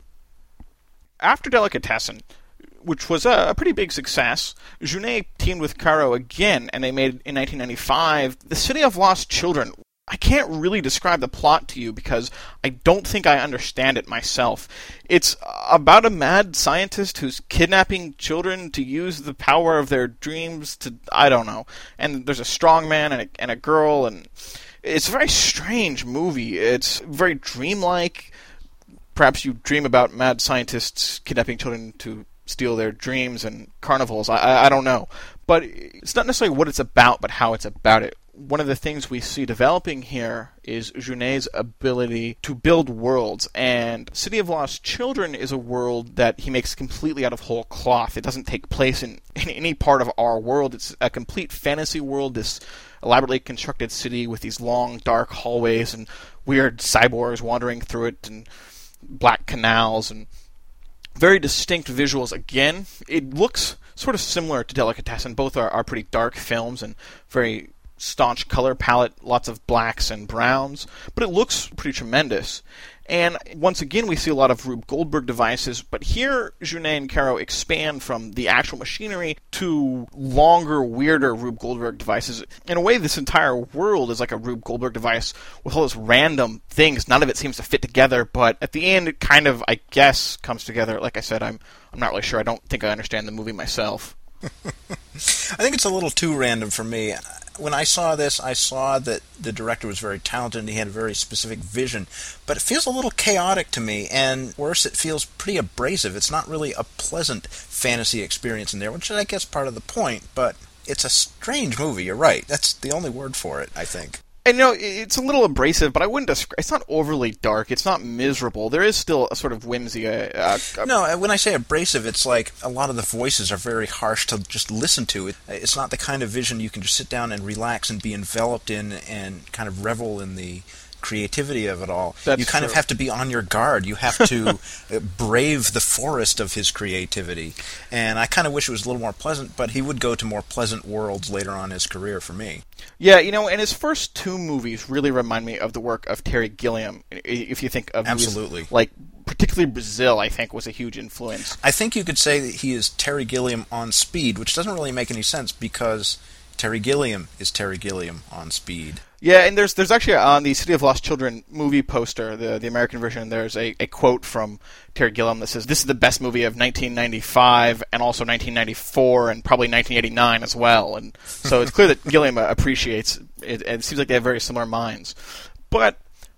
After Delicatessen, which was a pretty big success, Jeunet teamed with Caro again, and they made, in 1995, The City of Lost Children. I can't really describe the plot to you because I don't think I understand it myself. It's about a mad scientist who's kidnapping children to use the power of their dreams to... I don't know. And there's a strong man and a girl, and it's a very strange movie. It's very dreamlike. Perhaps you dream about mad scientists kidnapping children to steal their dreams and carnivals. I don't know. But it's not necessarily what it's about, but how it's about it. One of the things we see developing here is Jeunet's ability to build worlds, and City of Lost Children is a world that he makes completely out of whole cloth. It doesn't take place in any part of our world. It's a complete fantasy world, this elaborately constructed city with these long, dark hallways and weird cyborgs wandering through it, and black canals, and very distinct visuals. Again, it looks sort of similar to Delicatessen. Both are pretty dark films and very staunch color palette, lots of blacks and browns, but it looks pretty tremendous. And once again, we see a lot of Rube Goldberg devices, but here Jeunet and Caro expand from the actual machinery to longer, weirder Rube Goldberg devices. In a way, this entire world is like a Rube Goldberg device with all those random things. None of it seems to fit together, but at the end, it kind of, I guess, comes together. Like I said, I'm not really sure. I don't think I understand the movie myself. I think it's a little too random for me. When I saw this, I saw that the director was very talented and he had a very specific vision, but it feels a little chaotic to me, and worse, it feels pretty abrasive. It's not really a pleasant fantasy experience in there, which is, I guess, part of the point, but it's a strange movie, you're right. That's the only word for it, I think. And it's a little abrasive, but I wouldn't describe. It's not overly dark. It's not miserable. There is still a sort of whimsy. No, when I say abrasive, it's like a lot of the voices are very harsh to just listen to. It's not the kind of vision you can just sit down and relax and be enveloped in and kind of revel in the creativity of it all. That's you kind of have to be on your guard. You have to brave the forest of his creativity. And I kind of wish it was a little more pleasant, but he would go to more pleasant worlds later on in his career for me. Yeah, and his first two movies really remind me of the work of Terry Gilliam. If you think of Absolutely. movies like particularly Brazil, I think, was a huge influence. I think you could say that he is Terry Gilliam on speed, which doesn't really make any sense because Terry Gilliam is Terry Gilliam on speed. Yeah, and there's actually on the City of Lost Children movie poster, the American version, there's a quote from Terry Gilliam that says, "This is the best movie of 1995 and also 1994 and probably 1989 as well." And so it's clear that Gilliam appreciates it, and it seems like they have very similar minds. But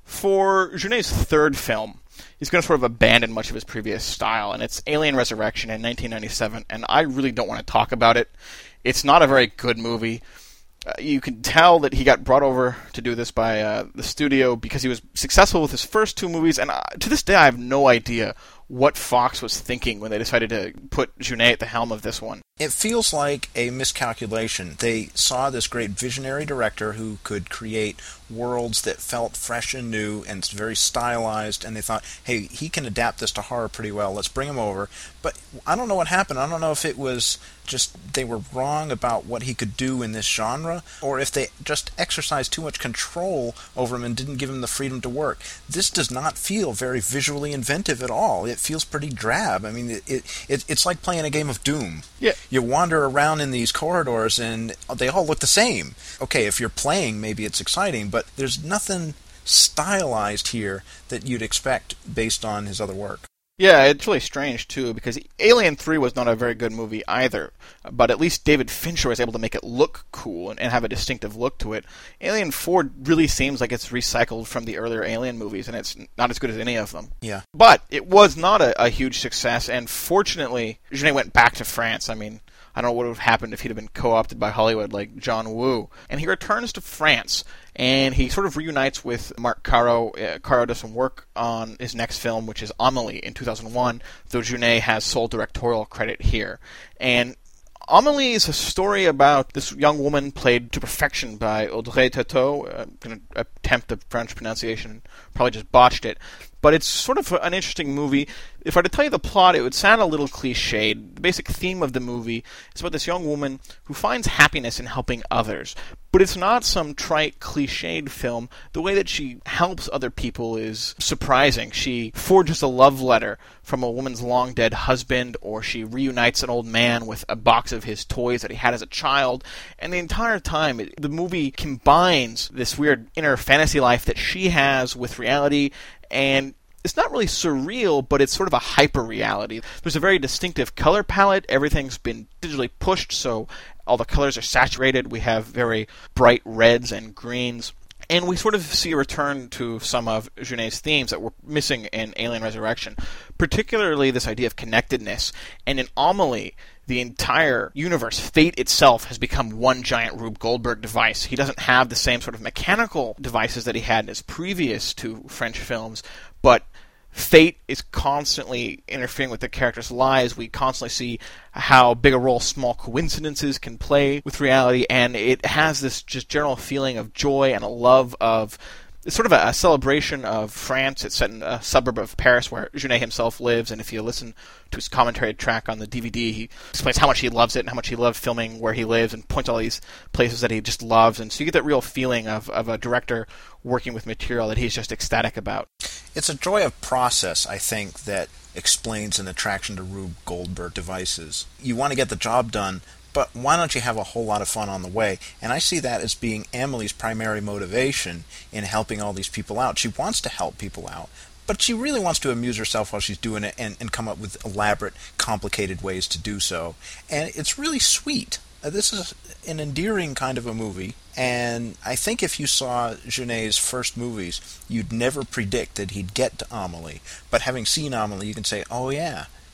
for Junet's third film, he's going to sort of abandon much of his previous style, and it's Alien Resurrection in 1997, and I really don't want to talk about it. It's not a very good movie. You can tell that he got brought over to do this by the studio because he was successful with his first two movies, and to this day I have no idea what Fox was thinking when they decided to put Junet at the helm of this one. It feels like a miscalculation. They saw this great visionary director who could create worlds that felt fresh and new and very stylized, and they thought, hey, he can adapt this to horror pretty well, let's bring him over. But I don't know what happened. I don't know if it was just they were wrong about what he could do in this genre, or if they just exercised too much control over him and didn't give him the freedom to work. This does not feel very visually inventive at all. It feels pretty drab. I mean, it's like playing a game of Doom. Yeah. You wander around in these corridors and they all look the same. Okay, if you're playing, maybe it's exciting, but there's nothing stylized here that you'd expect based on his other work. Yeah, it's really strange, too, because Alien 3 was not a very good movie either, but at least David Fincher was able to make it look cool and have a distinctive look to it. Alien 4 really seems like it's recycled from the earlier Alien movies, and it's not as good as any of them. Yeah. But it was not a huge success, and fortunately, Jeunet went back to France. I mean, I don't know what would have happened if he'd have been co-opted by Hollywood like John Woo. And he returns to France, and he sort of reunites with Marc Caro. Caro does some work on his next film, which is Amélie, in 2001, though Jeunet has sole directorial credit here. And Amélie is a story about this young woman played to perfection by Audrey Tautou. I'm going to attempt the French pronunciation, probably just botched it. But it's sort of an interesting movie. If I were to tell you the plot, it would sound a little cliched. The basic theme of the movie is about this young woman who finds happiness in helping others. But it's not some trite, cliched film. The way that she helps other people is surprising. She forges a love letter from a woman's long-dead husband, or she reunites an old man with a box of his toys that he had as a child. And the entire time, the movie combines this weird inner fantasy life that she has with reality, and it's not really surreal, but it's sort of a hyper-reality. There's a very distinctive color palette. Everything's been digitally pushed, so all the colors are saturated. We have very bright reds and greens. And we sort of see a return to some of Junet's themes that were missing in Alien Resurrection, particularly this idea of connectedness. And in Amélie, the entire universe, fate itself, has become one giant Rube Goldberg device. He doesn't have the same sort of mechanical devices that he had in his previous two French films, but fate is constantly interfering with the characters' lives. We constantly see how big a role small coincidences can play with reality, and it has this just general feeling of joy and a love of... It's sort of a celebration of France. It's set in a suburb of Paris where Jeunet himself lives, and if you listen to his commentary track on the DVD, he explains how much he loves it and how much he loves filming where he lives and points all these places that he just loves. And so you get that real feeling of a director working with material that he's just ecstatic about. It's a joy of process, I think, that explains an attraction to Rube Goldberg devices. You want to get the job done, but why don't you have a whole lot of fun on the way? And I see that as being Amélie's primary motivation in helping all these people out. She wants to help people out, but she really wants to amuse herself while she's doing it and come up with elaborate, complicated ways to do so. And it's really sweet. This is an endearing kind of a movie, and I think if you saw Junet's first movies, you'd never predict that he'd get to Amélie. But having seen Amélie, you can say, oh yeah,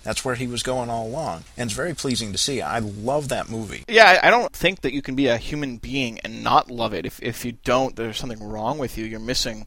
That's where he was going all along. And it's very pleasing to see. I love that movie. Yeah, I don't think that you can be a human being and not love it. If you don't, there's something wrong with you. You're missing...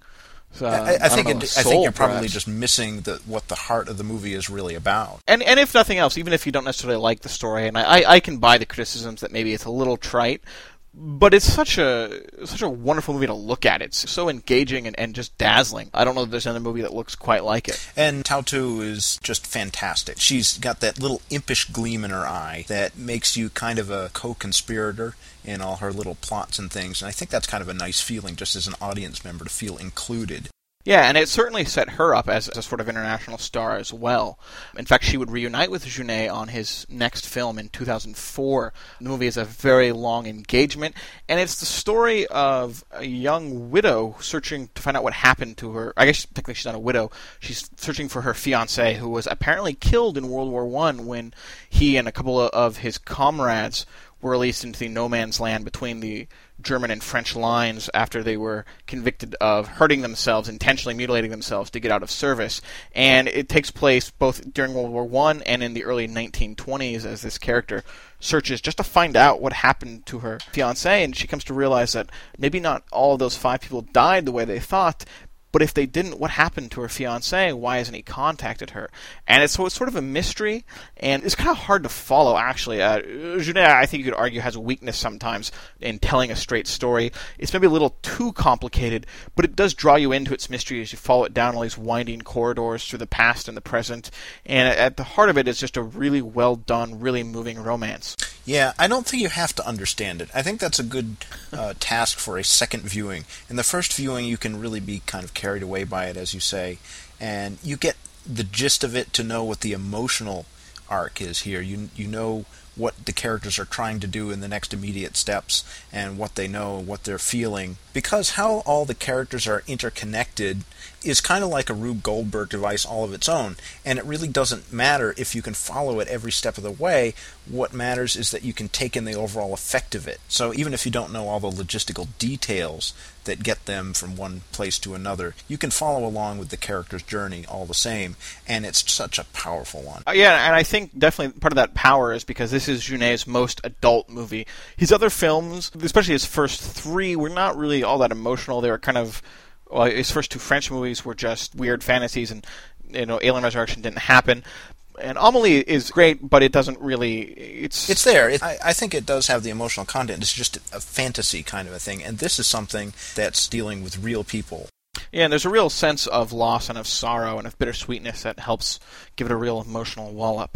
I think you're probably perhaps. just missing what the heart of the movie is really about. And if nothing else, even if you don't necessarily like the story, and I can buy the criticisms that maybe it's a little trite, but it's such a wonderful movie to look at. It's so engaging and just dazzling. I don't know if there's another movie that looks quite like it. And Tao Tu is just fantastic. She's got that little impish gleam in her eye that makes you kind of a co-conspirator in all her little plots and things. And I think that's kind of a nice feeling just as an audience member to feel included. Yeah, and it certainly set her up as a sort of international star as well. In fact, she would reunite with Jeunet on his next film in 2004. The movie is a very long engagement, and it's the story of a young widow searching to find out what happened to her. I guess technically she's not a widow. She's searching for her fiancé, who was apparently killed in World War I when he and a couple of his comrades were released into the no man's land between the German and French lines after they were convicted of hurting themselves, intentionally mutilating themselves to get out of service. And it takes place both during World War I and in the early 1920s as this character searches just to find out what happened to her fiancé, and she comes to realize that maybe not all of those 5 people died the way they thought, but if they didn't, what happened to her fiancé? Why hasn't he contacted her? And it's sort of a mystery, and it's kind of hard to follow, actually. Jeunet, I think you could argue, has a weakness sometimes in telling a straight story. It's maybe a little too complicated, but it does draw you into its mystery as you follow it down all these winding corridors through the past and the present. And at the heart of it is just a really well-done, really moving romance. Yeah, I don't think you have to understand it. I think that's a good task for a second viewing. In the first viewing, you can really be kind of carried away by it, as you say, and you get the gist of it to know what the emotional arc is here. You know what the characters are trying to do in the next immediate steps and what they know, what they're feeling. Because how all the characters are interconnected is kind of like a Rube Goldberg device all of its own, and it really doesn't matter if you can follow it every step of the way. What matters is that you can take in the overall effect of it. So even if you don't know all the logistical details that get them from one place to another, you can follow along with the character's journey all the same, and it's such a powerful one. Yeah, and I think definitely part of that power is because this is Jeunet's most adult movie. His other films, especially his first 3, were not really all that emotional. They were kind of... Well, his first 2 French movies were just weird fantasies, and Alien Resurrection didn't happen. And Amélie is great, but it doesn't really... It's there. I think it does have the emotional content. It's just a fantasy kind of a thing, and this is something that's dealing with real people. Yeah, and there's a real sense of loss and of sorrow and of bittersweetness that helps give it a real emotional wallop.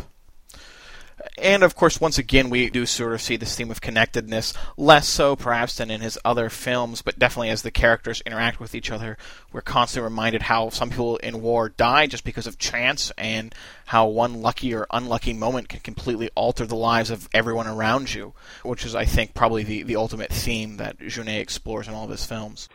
And, of course, once again, we do sort of see this theme of connectedness, less so, perhaps, than in his other films, but definitely as the characters interact with each other, we're constantly reminded how some people in war die just because of chance, and how one lucky or unlucky moment can completely alter the lives of everyone around you, which is, I think, probably the ultimate theme that Jeunet explores in all of his films.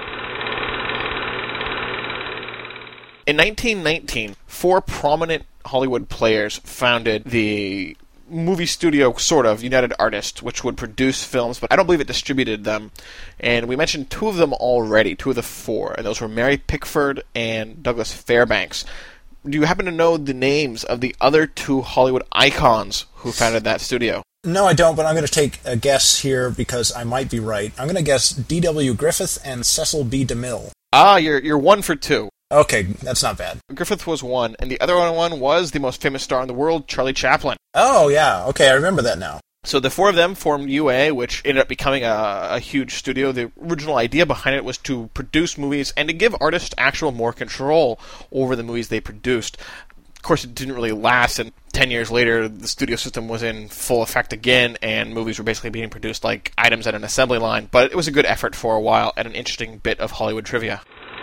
In 1919, 4 prominent Hollywood players founded the movie studio, sort of, United Artists, which would produce films, but I don't believe it distributed them. And we mentioned 2 of them already, 2 of the 4, and those were Mary Pickford and Douglas Fairbanks. Do you happen to know the names of the other 2 Hollywood icons who founded that studio? No, I don't, but I'm going to take a guess here because I might be right. I'm going to guess D.W. Griffith and Cecil B. DeMille. Ah, you're 1 for 2. Okay, that's not bad. Griffith was 1, and the other one was the most famous star in the world, Charlie Chaplin. Oh, yeah. Okay, I remember that now. So the 4 of them formed UA, which ended up becoming a huge studio. The original idea behind it was to produce movies and to give artists actual more control over the movies they produced. Of course, it didn't really last, and 10 years later, the studio system was in full effect again, and movies were basically being produced like items at an assembly line. But it was a good effort for a while, and an interesting bit of Hollywood trivia.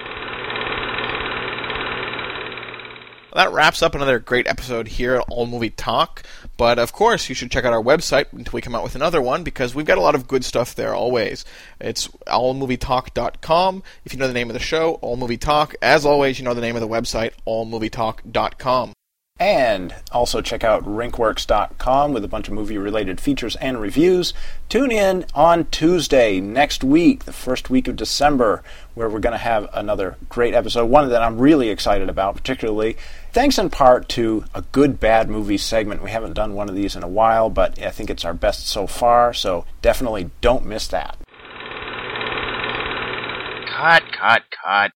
That wraps up another great episode here at All Movie Talk, but of course you should check out our website until we come out with another one, because we've got a lot of good stuff there always. It's allmovietalk.com. If you know the name of the show, All Movie Talk. As always, you know the name of the website, allmovietalk.com. And also check out rinkworks.com with a bunch of movie-related features and reviews. Tune in on Tuesday next week, the first week of December, where we're going to have another great episode, one that I'm really excited about, particularly thanks in part to a Good Bad Movie segment. We haven't done one of these in a while, but I think it's our best so far, so definitely don't miss that. Cut.